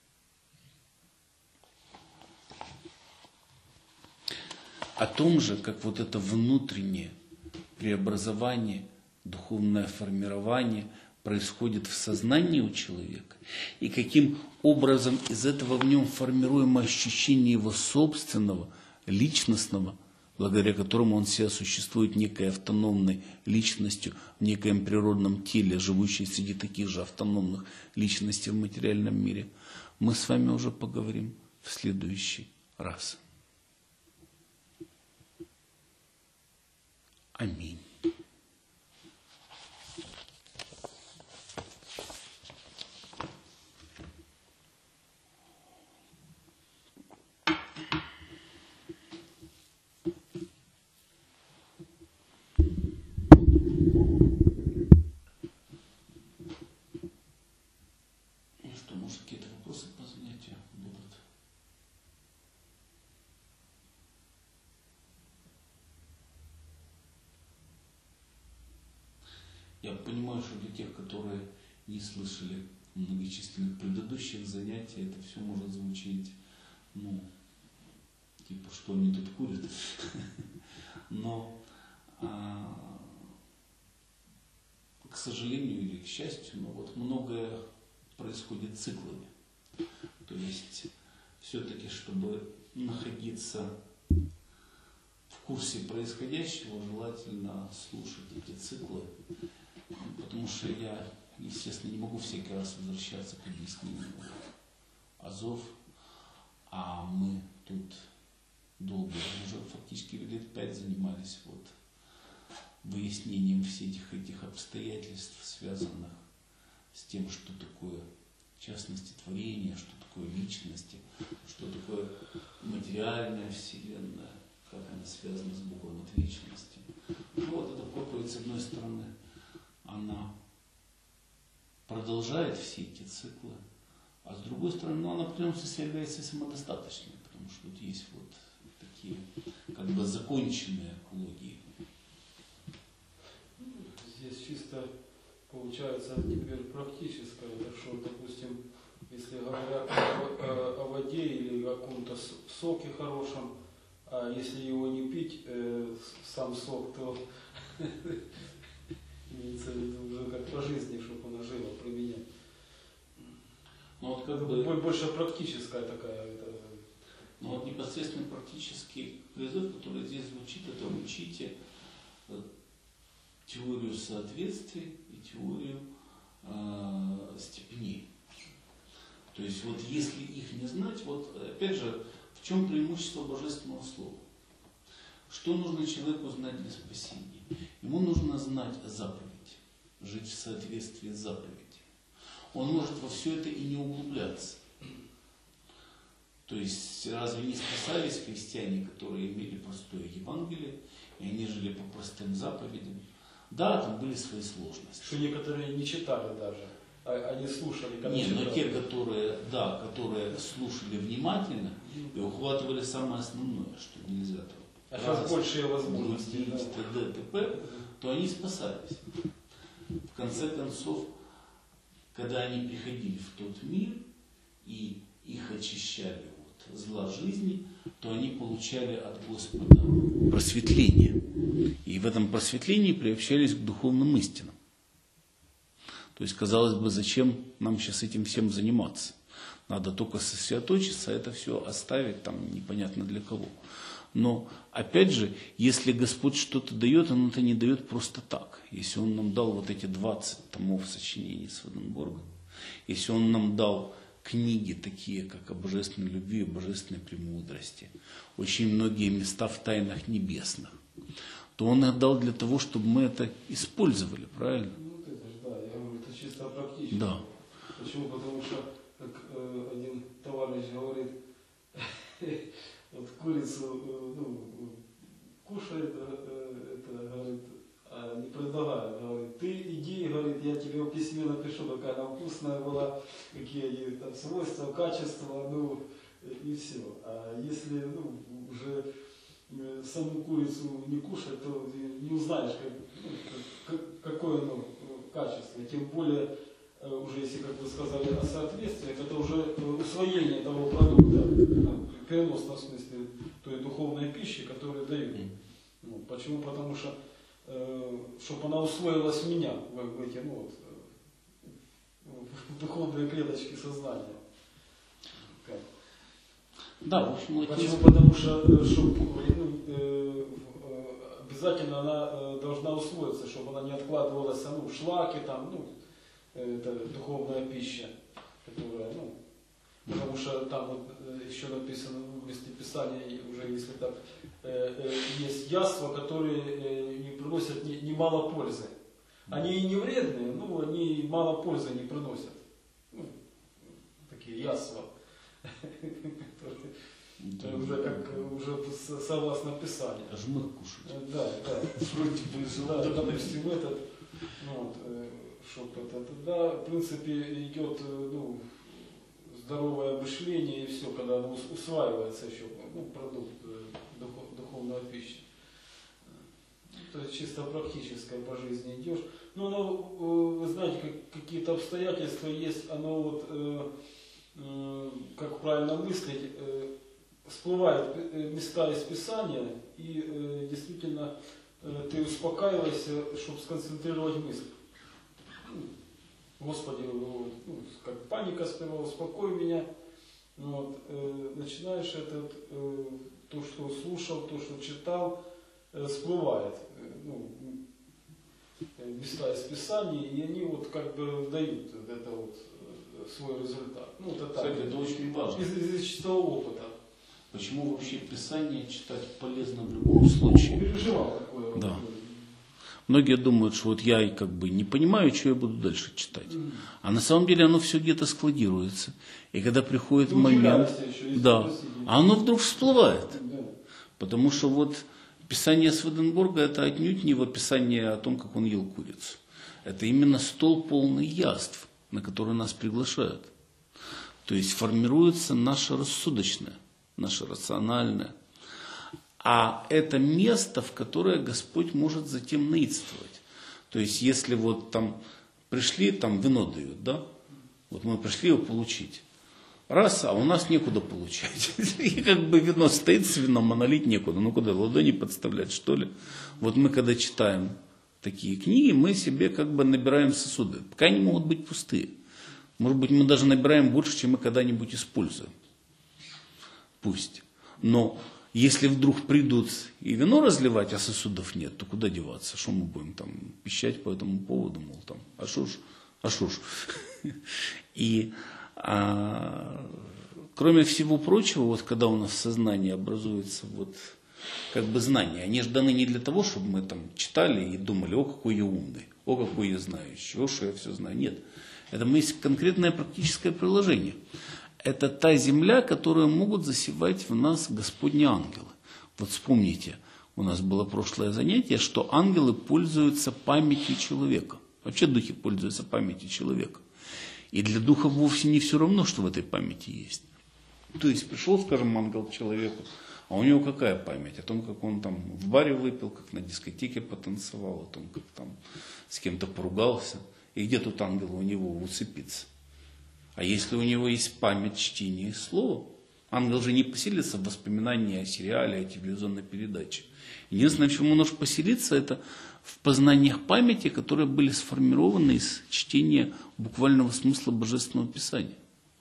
О том же, как вот это внутреннее преобразование, духовное формирование происходит в сознании у человека, и каким образом из этого в нем формируемо ощущение его собственного, личностного, благодаря которому он себя существует некой автономной личностью в некоем природном теле, живущей среди таких же автономных личностей в материальном мире, мы с вами уже поговорим в следующий раз. Аминь. Я понимаю, что для тех, которые не слышали многочисленных предыдущих занятий, это все может звучить, типа, что они тут курят. Но, к сожалению или к счастью, многое происходит циклами. То есть, все-таки, чтобы находиться в курсе происходящего, желательно слушать эти циклы. Потому что я, естественно, не могу всякий раз возвращаться к объяснению азов, а мы тут долго, уже фактически лет 5 занимались выяснением всех этих обстоятельств, связанных с тем, что такое, в частности, творение, что такое личности, что такое материальная вселенная, как она связана с Богом от вечности. Эта проповедь, с одной стороны, она продолжает все эти циклы, а с другой стороны, она в прямом смысле является самодостаточной, потому что тут есть такие законченные логии. Здесь чисто получается теперь практическое, что, допустим, если говорят о воде или о каком-то соке хорошем, а если его не пить, сам сок, то имеется в виду уже как по жизни, чтобы она жила, применять. Больше практическая такая. Непосредственно практический призыв, который здесь звучит, это учите теорию соответствий и теорию степеней. То есть если их не знать, опять же, в чем преимущество Божественного Слова? Что нужно человеку знать для спасения? Ему нужно знать заповедь, жить в соответствии с заповедью. Он может во все это и не углубляться. То есть разве не спасались христиане, которые имели простое Евангелие, и они жили по простым заповедям? Да, там были свои сложности. Что некоторые не читали даже, они слушали. Но те, которые слушали внимательно и ухватывали самое основное, что нельзя там. А сейчас большие возможности. т.д. т.п., то они спасались. В конце концов, когда они приходили в тот мир и их очищали от зла жизни, то они получали от Господа просветление. И в этом просветлении приобщались к духовным истинам. То есть, казалось бы, зачем нам сейчас этим всем заниматься? Надо только сосредоточиться, а это все оставить там непонятно для кого. Но, опять же, если Господь что-то дает, Он это не дает просто так. Если Он нам дал эти 20 томов сочинений Свененборга, если Он нам дал книги такие, как о божественной любви и божественной премудрости, очень многие места в тайнах небесных, то Он их дал для того, чтобы мы это использовали, правильно? Я говорю, это чисто практически. Да. Почему? Потому что, как один товарищ говорит, вот курицу кушает, это, говорит, а не предлагает, говорит, ты иди, говорит, я тебе в письме напишу, какая она вкусная была, какие ей там свойства, качества, и все. А если уже саму курицу не кушать, то не узнаешь, какое оно качество. И тем более, уже если, как вы сказали, о соответствиях, это уже усвоение того продукта, в переносном смысле, той духовной пищи, которую дают. Почему? Потому что, чтобы она усвоилась в меня, в эти, в духовные клеточки сознания. Да, в общем, почему? Потому что обязательно она должна усвоиться, чтобы она не откладывалась в шлаки, это духовная пища, которая, потому что там вот еще написано в местописании, уже если так, есть яства, которые не приносят немало пользы. Они и не вредные, но они мало пользы не приносят. Такие яства. Уже согласно Писанию. Даже мы кушать. Да. Вроде бы желательно. Допустим, тогда, в принципе, идет здоровое мышление и все, когда оно усваивается еще, продукт духовной пищи. То есть чисто практическое по жизни идешь. Вы знаете, какие-то обстоятельства есть, оно как правильно мыслить, всплывают места из Писания, и действительно ты успокаиваешься, чтобы сконцентрировать мысль. Господи, как паника сперва, успокой меня. Начинаешь то, что слушал, то, что читал, всплывает. Места из Писания, и они дают свой результат. Кстати, это очень важно. Из чистого опыта. Почему вообще Писание читать полезно в любом случае? Переживал такое. Да. Многие думают, что я не понимаю, что я буду дальше читать. А на самом деле оно все где-то складируется. И когда приходит момент, оно вдруг всплывает. Да. Потому что Писание Сведенборга это отнюдь не в описании о том, как он ел курицу. Это именно стол полный яств, на который нас приглашают. То есть формируется наше рассудочное, наше рациональное. А это место, в которое Господь может затем наидствовать. То есть, если пришли, вино дают, да? Мы пришли его получить. Раз, а у нас некуда получать. И вино стоит с вином, а налить некуда. Куда, ладони подставлять, что ли? Мы когда читаем такие книги, мы себе набираем сосуды. Пока они могут быть пустые. Может быть, мы даже набираем больше, чем мы когда-нибудь используем. Пусть. Но если вдруг придут и вино разливать, а сосудов нет, то куда деваться? Что мы будем пищать по этому поводу? А шо ж. И кроме всего прочего, когда у нас в сознании образуется знания, они же даны не для того, чтобы мы читали и думали, о, какой я умный, о, какой я знающий, что я все знаю. Нет. Это есть конкретное практическое приложение. Это та земля, которую могут засевать в нас Господни ангелы. Вспомните, у нас было прошлое занятие, что ангелы пользуются памятью человека. Вообще духи пользуются памятью человека. И для духа вовсе не все равно, что в этой памяти есть. То есть пришел, скажем, ангел к человеку, а у него какая память? О том, как он в баре выпил, как на дискотеке потанцевал, о том, как с кем-то поругался. И где тут ангел у него уцепится? А если у него есть память чтения слова, ангел же не поселится в воспоминании о сериале, о телевизионной передаче. Единственное, в чем он может поселиться, это в познаниях памяти, которые были сформированы из чтения буквального смысла Божественного Писания.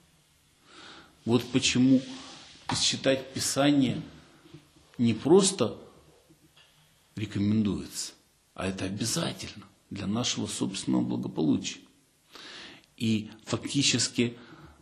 Почему читать Писание не просто рекомендуется, а это обязательно для нашего собственного благополучия. И фактически,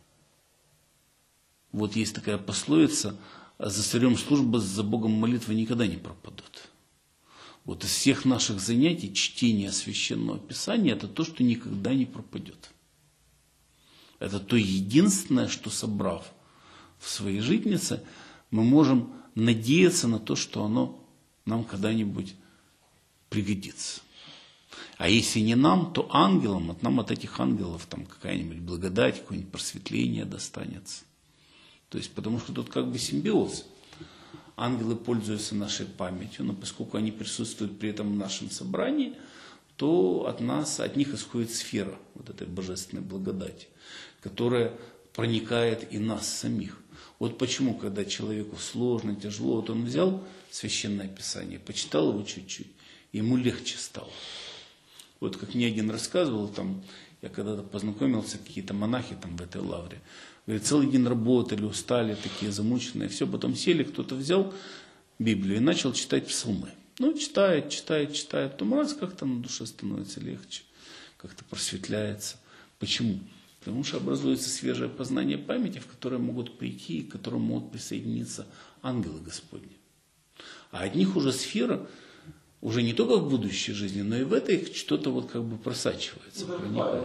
есть такая пословица, за царем служба, за Богом молитва никогда не пропадут. Из всех наших занятий чтение Священного Писания это то, что никогда не пропадет. Это то единственное, что, собрав в своей житнице, мы можем надеяться на то, что оно нам когда-нибудь пригодится. А если не нам, то ангелам, от этих ангелов там какая-нибудь благодать, какое-нибудь просветление достанется. То есть, потому что тут как бы симбиоз. Ангелы пользуются нашей памятью, но поскольку они присутствуют при этом в нашем собрании, то от них исходит сфера вот этой божественной благодати, которая проникает и нас самих. Вот почему, когда человеку сложно, тяжело, вот он взял Священное Писание, почитал его чуть-чуть, ему легче стало. Вот как мне один рассказывал, там, я когда-то познакомился, какие-то монахи там в этой лавре, говорит, целый день работали, устали, такие замученные, все, потом сели, кто-то взял Библию и начал читать псалмы. Ну, читает, потом раз как-то на душе становится легче, как-то просветляется. Почему? Потому что образуется свежее познание памяти, в которое могут прийти и к которому могут присоединиться ангелы Господни. А от них уже сфера, уже не только в будущей жизни, но и в этой что-то вот как бы просачивается, проникает.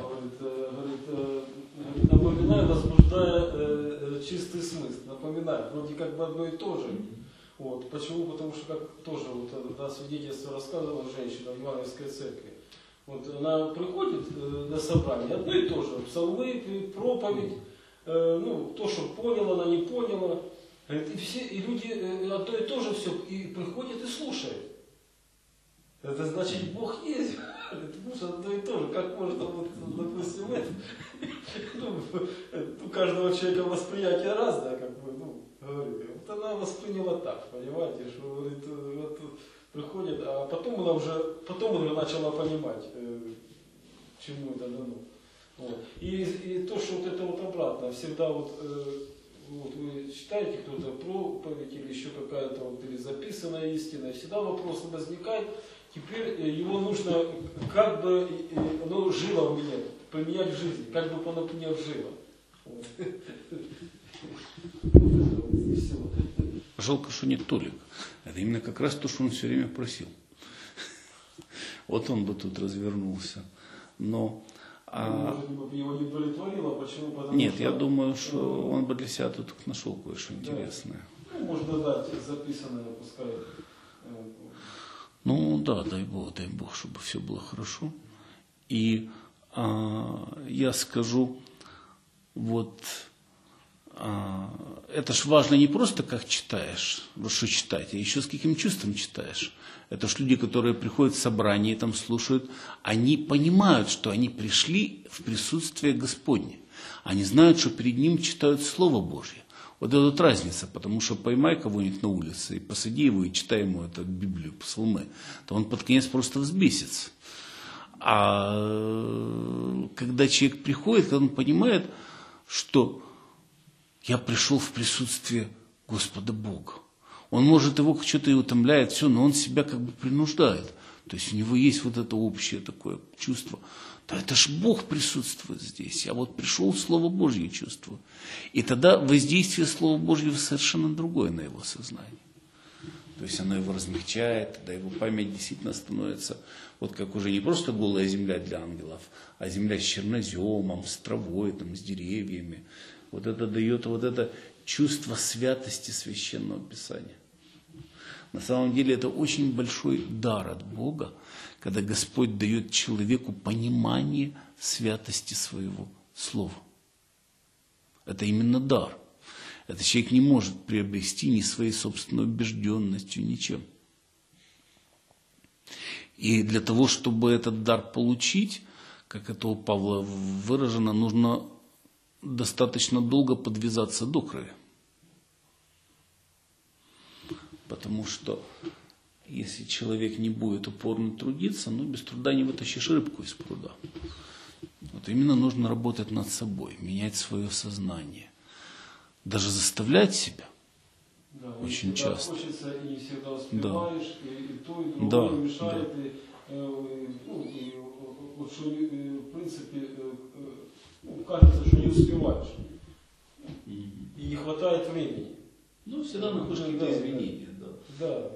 Напоминаю, возбуждая чистый смысл. Напоминаю, вроде как бы одно и то же. Вот. Почему? Потому что, как тоже свидетельство рассказывала женщина в Ивановской церкви. Вот, она приходит на собрание, одно и то же. Псалмы, проповедь, то, что поняла, она не поняла. И люди одно и то же все, и приходят и слушают. Это значит, Бог есть. Это одно и то же. Как можно, вот, допустим, у каждого человека восприятие разное, как бы, говорит. Вот она восприняла так, понимаете, что, говорит, вот приходит, а потом она уже начала понимать, чему это дано. Вот. И то, что вот это вот обратно, всегда вот вы читаете кто-то проповедь или еще какая-то вот, или записанная истина, всегда вопрос возникает. Теперь его нужно, как бы оно жило у меня, поменять в жизни, как бы оно меня вжило. Вот. Жалко, что нет Толика. Это именно как раз то, что он все время просил. Вот он бы тут развернулся. Но... Может, его не удовлетворило, почему? Потому нет, что, я думаю, что он бы для себя тут нашел кое-что интересное. Ну, можно дать записанное, пускай. Ну да, дай Бог, чтобы все было хорошо. И я скажу, вот это ж важно не просто как читаешь, что читать, а еще с каким чувством читаешь. Это ж люди, которые приходят в собрание и там слушают, они понимают, что они пришли в присутствие Господне. Они знают, что перед ним читают Слово Божье. Вот это вот разница, потому что поймай кого-нибудь на улице и посади его и читай ему эту Библию, псалмы, то он под конец просто взбесится. А когда человек приходит, когда он понимает, что я пришел в присутствие Господа Бога, он может его что-то и утомляет, все, но он себя как бы принуждает. То есть у него есть вот это общее такое чувство. Да это ж Бог присутствует здесь. Я вот пришел, Слово Божье чувствую. И тогда воздействие Слова Божьего совершенно другое на его сознание. То есть оно его размягчает, тогда его память действительно становится, вот как уже не просто голая земля для ангелов, а земля с черноземом, с травой, там, с деревьями. Вот это дает вот это чувство святости Священного Писания. На самом деле это очень большой дар от Бога, когда Господь дает человеку понимание святости своего слова. Это именно дар. Это человек не может приобрести ни своей собственной убежденностью, ничем. И для того, чтобы этот дар получить, как это у Павла выражено, нужно достаточно долго подвязаться до крови. Потому что если человек не будет упорно трудиться, без труда не вытащишь рыбку из пруда. Вот именно нужно работать над собой, менять свое сознание. Даже заставлять себя очень часто. Хочется, и не всегда успеваешь, и то, и другое мешает. И вот что, в принципе, кажется, что не успеваешь. И не хватает времени. Всегда находишь какие-то извинения. Да.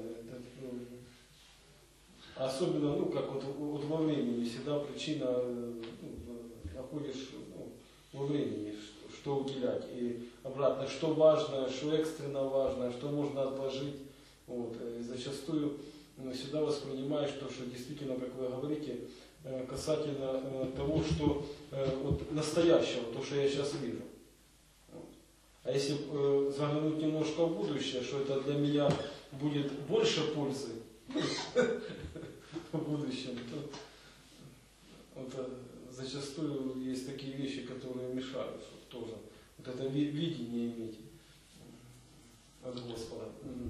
Особенно, как вот во времени всегда причина, находишь во времени, что уделять. И обратно, что важно, что экстренно важно, что можно отложить. Вот. И зачастую всегда воспринимаешь то, что действительно, как вы говорите, касательно того, что вот настоящего, то, что я сейчас вижу. Вот. А если заглянуть немножко в будущее, что это для меня будет больше пользы в будущем, то вот, зачастую есть такие вещи, которые мешают, чтобы тоже вот это видение иметь от Господа.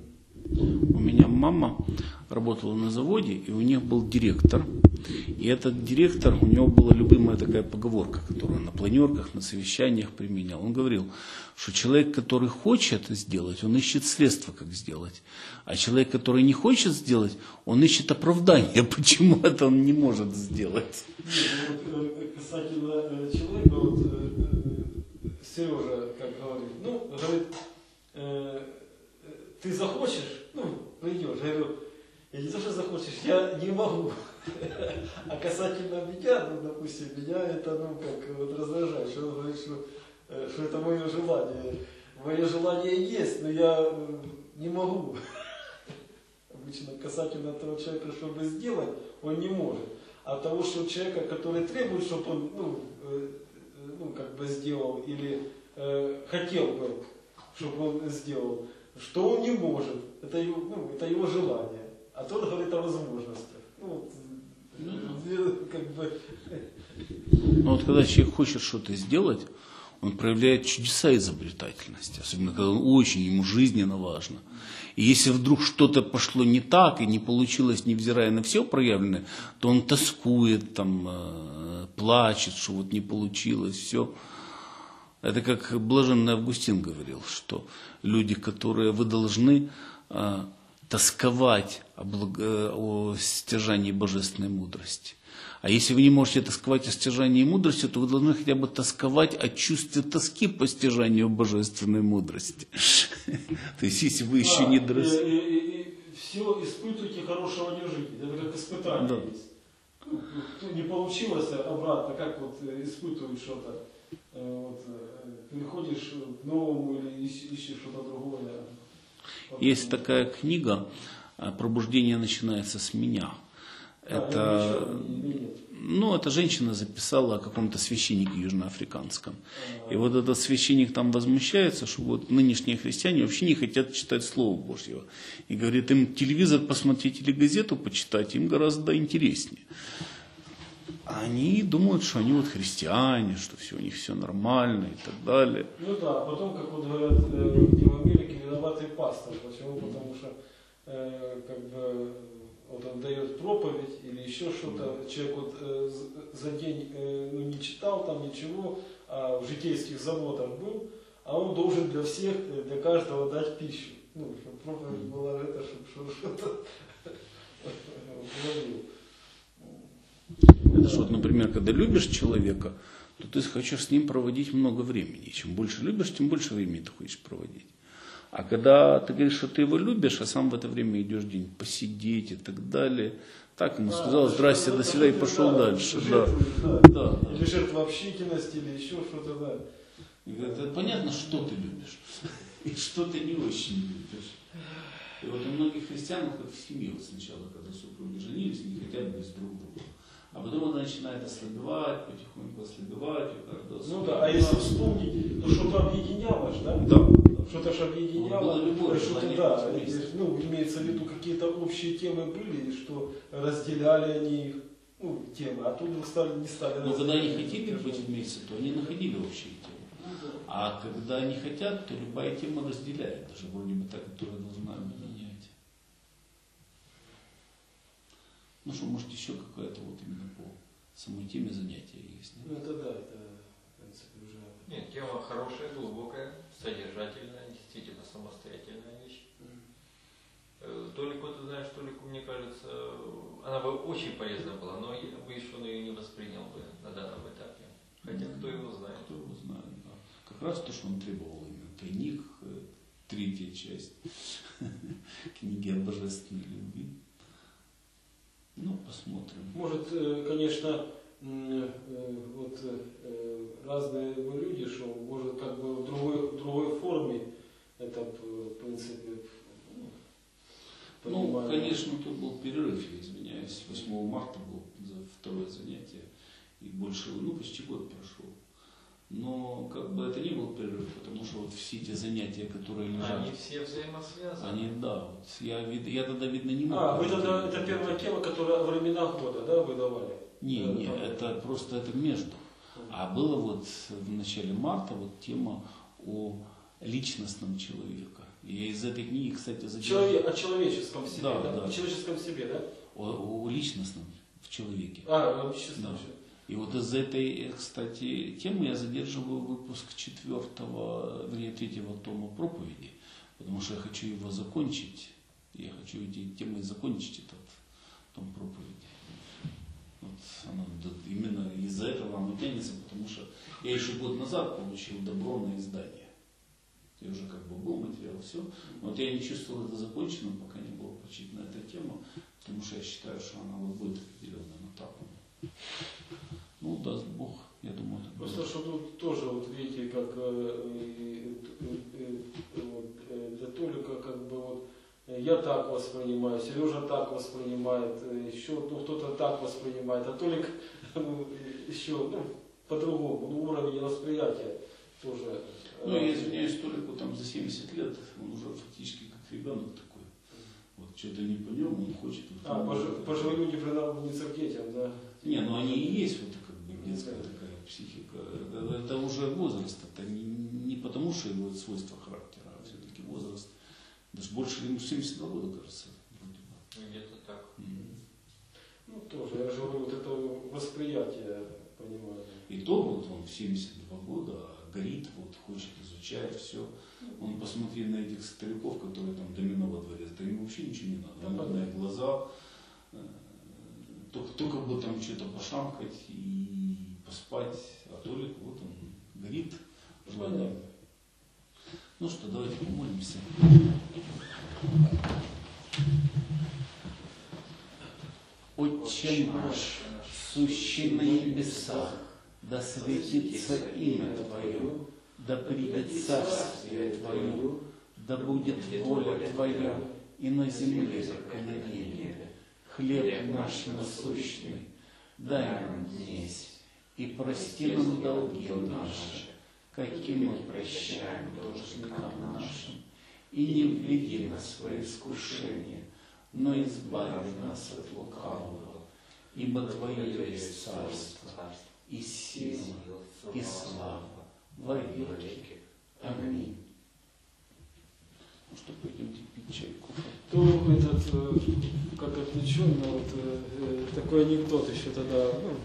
У меня мама работала на заводе, и у них был директор. И этот директор, у него была любимая такая поговорка, которую он на планерках, на совещаниях применял. Он говорил, что человек, который хочет сделать, он ищет средства, как сделать. А человек, который не хочет сделать, он ищет оправдание, почему это он не может сделать. Вот, касательно человека, вот, Сережа, как говорит, ну, говорит, ты захочешь, ну, придешь. Я говорю, я не то, что захочешь, я не могу. А касательно меня, ну, допустим, меня это, ну, как вот раздражает, что он говорит, что это мое желание. Мое желание есть, но я не могу. Обычно касательно того человека, чтобы сделать, он не может. А того, что человека, который требует, чтобы он, ну, как бы сделал, или хотел бы, чтобы он сделал, что он не может, это его желание. А тот говорит о возможностях. Ну, как бы... Но вот когда человек хочет что-то сделать, он проявляет чудеса изобретательности, особенно когда он очень, ему жизненно важно. И если вдруг что-то пошло не так и не получилось, невзирая на все проявленное, то он тоскует, там, плачет, что вот не получилось, все. Это как блаженный Августин говорил, что люди, которые вы должны тосковать о стяжании божественной мудрости. А если вы не можете тосковать о стяжании мудрости, то вы должны хотя бы тосковать о чувстве тоски по стяжанию божественной мудрости. То есть, если вы еще не доросли. И все испытывайте, хорошего не жить. Это как испытание есть. Не получилось обратно, как вот испытывают что-то. Вот, переходишь к новому или ищешь что-то другое. Есть такая книга «Пробуждение начинается с меня». Это, ну, эта женщина записала о каком-то священнике южноафриканском. И вот этот священник там возмущается, что вот нынешние христиане вообще не хотят читать Слово Божьего. И говорит, им телевизор посмотреть или газету почитать, им гораздо интереснее. А они думают, что они вот христиане, что все, у них все нормально и так далее. Ну да, а потом, как вот говорят, где в Америке виноватый пастор. Почему? Потому что как бы вот он дает проповедь или еще что-то, человек вот за день не читал там ничего, а в житейских заботах был, а он должен для всех, для каждого дать пищу. Ну, чтобы проповедь была это, чтобы что-то говорил. Это что, вот, например, когда любишь человека, то ты хочешь с ним проводить много времени. И чем больше любишь, тем больше времени ты хочешь проводить. А когда ты говоришь, что ты его любишь, а сам в это время идешь где-нибудь посидеть и так далее, так ему сказал, здрасте, до свидания, и пошел дальше. Да. Или жертва общительности, или еще что-то, да. И говорит, это понятно, что ты любишь, и что ты не очень любишь. И вот у многих христиан, как в семье, вот сначала, когда супруги женились, не хотят без друг друга. А потом она начинает ослабевать, потихоньку ослабевать. Ну да, а если вспомнить, ну что-то объединяло же, да? Да. Что-то же объединяло, что-то, да, ну, имеется в виду, какие-то общие темы были, что разделяли они их, ну, темы, а тут не стали но когда они хотели быть вместе, то они находили общие темы. А когда они хотят, то любая тема разделяет, даже вроде бы та, которая должна объединять. Ну что, может еще какая-то вот именно по самой теме занятия есть? Ну это да, это в принципе уже... Нет, тема хорошая, глубокая, содержательная, действительно самостоятельная вещь. Толику, ты знаешь, Толику, мне кажется, она бы очень полезна была, но я боюсь, что он ее не воспринял бы на данном этапе. Хотя кто его знает. Кто его знает, да. Как раз то, что он требовал именно тайник, третья часть книги о божественной любви. Ну, посмотрим. Может, конечно, разные люди, что может как бы в другой форме, это в принципе, Ну, понимаю. конечно, тут был перерыв, я извиняюсь. 8 марта было второе занятие, и больше, ну, почти год прошел. Но как бы это не был перерыв, потому что вот все эти занятия, которые лежат... Они все взаимосвязаны. Они, да, вот я тогда, видно, не мог. Вы тогда, это первая тема, которая во времена года, да, вы давали? Не, это просто это между. А было вот в начале марта вот тема о личностном человеке. И я из этой книги, кстати, О человеческом себе, Да, да? да. О человеческом себе, да? о личностном в человеке. О личностном Да. себе. И вот из этой, кстати, темы я задерживаю выпуск 3-го тома проповеди, потому что я хочу его закончить. Я хочу эти темы закончить, этот том проповеди. Вот оно, именно из-за этого оно тянется, потому что я еще год назад получил добро на издание. И уже как бы был материал, все. Но вот я не чувствовал это законченным, пока не была прочитана эта тема, потому что я считаю, что она вот будет определенным этапом. Ну, даст Бог, я думаю, это Просто что тут тоже, вот видите, как для Толика, как бы вот, я так воспринимаю, Сережа так воспринимает, еще кто-то так воспринимает, а Толик еще по-другому, уровень восприятия тоже. Ну, я извиняюсь, Толику там за 70 лет, он уже фактически как ребенок такой. Вот что-то не по нему, он хочет. Пожилые люди приравниваются к детям, да? Не, ну они и есть вот как бы детская такая психика. Это уже возраст, это не потому, что его свойства характера, а все-таки возраст. Даже больше ему 72 года, кажется. Где-то так. Ну, тоже, я же говорю, вот это восприятие, понимаю. И то вот он в 72 года горит, вот хочет изучать все. Он посмотри на этих стариков, которые там домино во дворе, да им вообще ничего не надо. Мутные глаза, только бы там что-то пошамкать и поспать. А Толик, вот он горит желанием. Ну что, давайте помолимся. Отче наш, сущий на небесах, да светится имя Твое, да придет царствие Твое, да будет воля Твоя и на земле, как и на небе. Хлеб наш насущный дай нам днесь, и прости нам долги наши, какие мы прощаем должникам нашим, и не введи нас в свои искушения, но избави нас от лукавого, ибо Твое есть царство, и сила, и слава во веки. Аминь. Ну что, пойдемте пить чайку. То этот, как отвлеченно, вот такой анекдот еще тогда,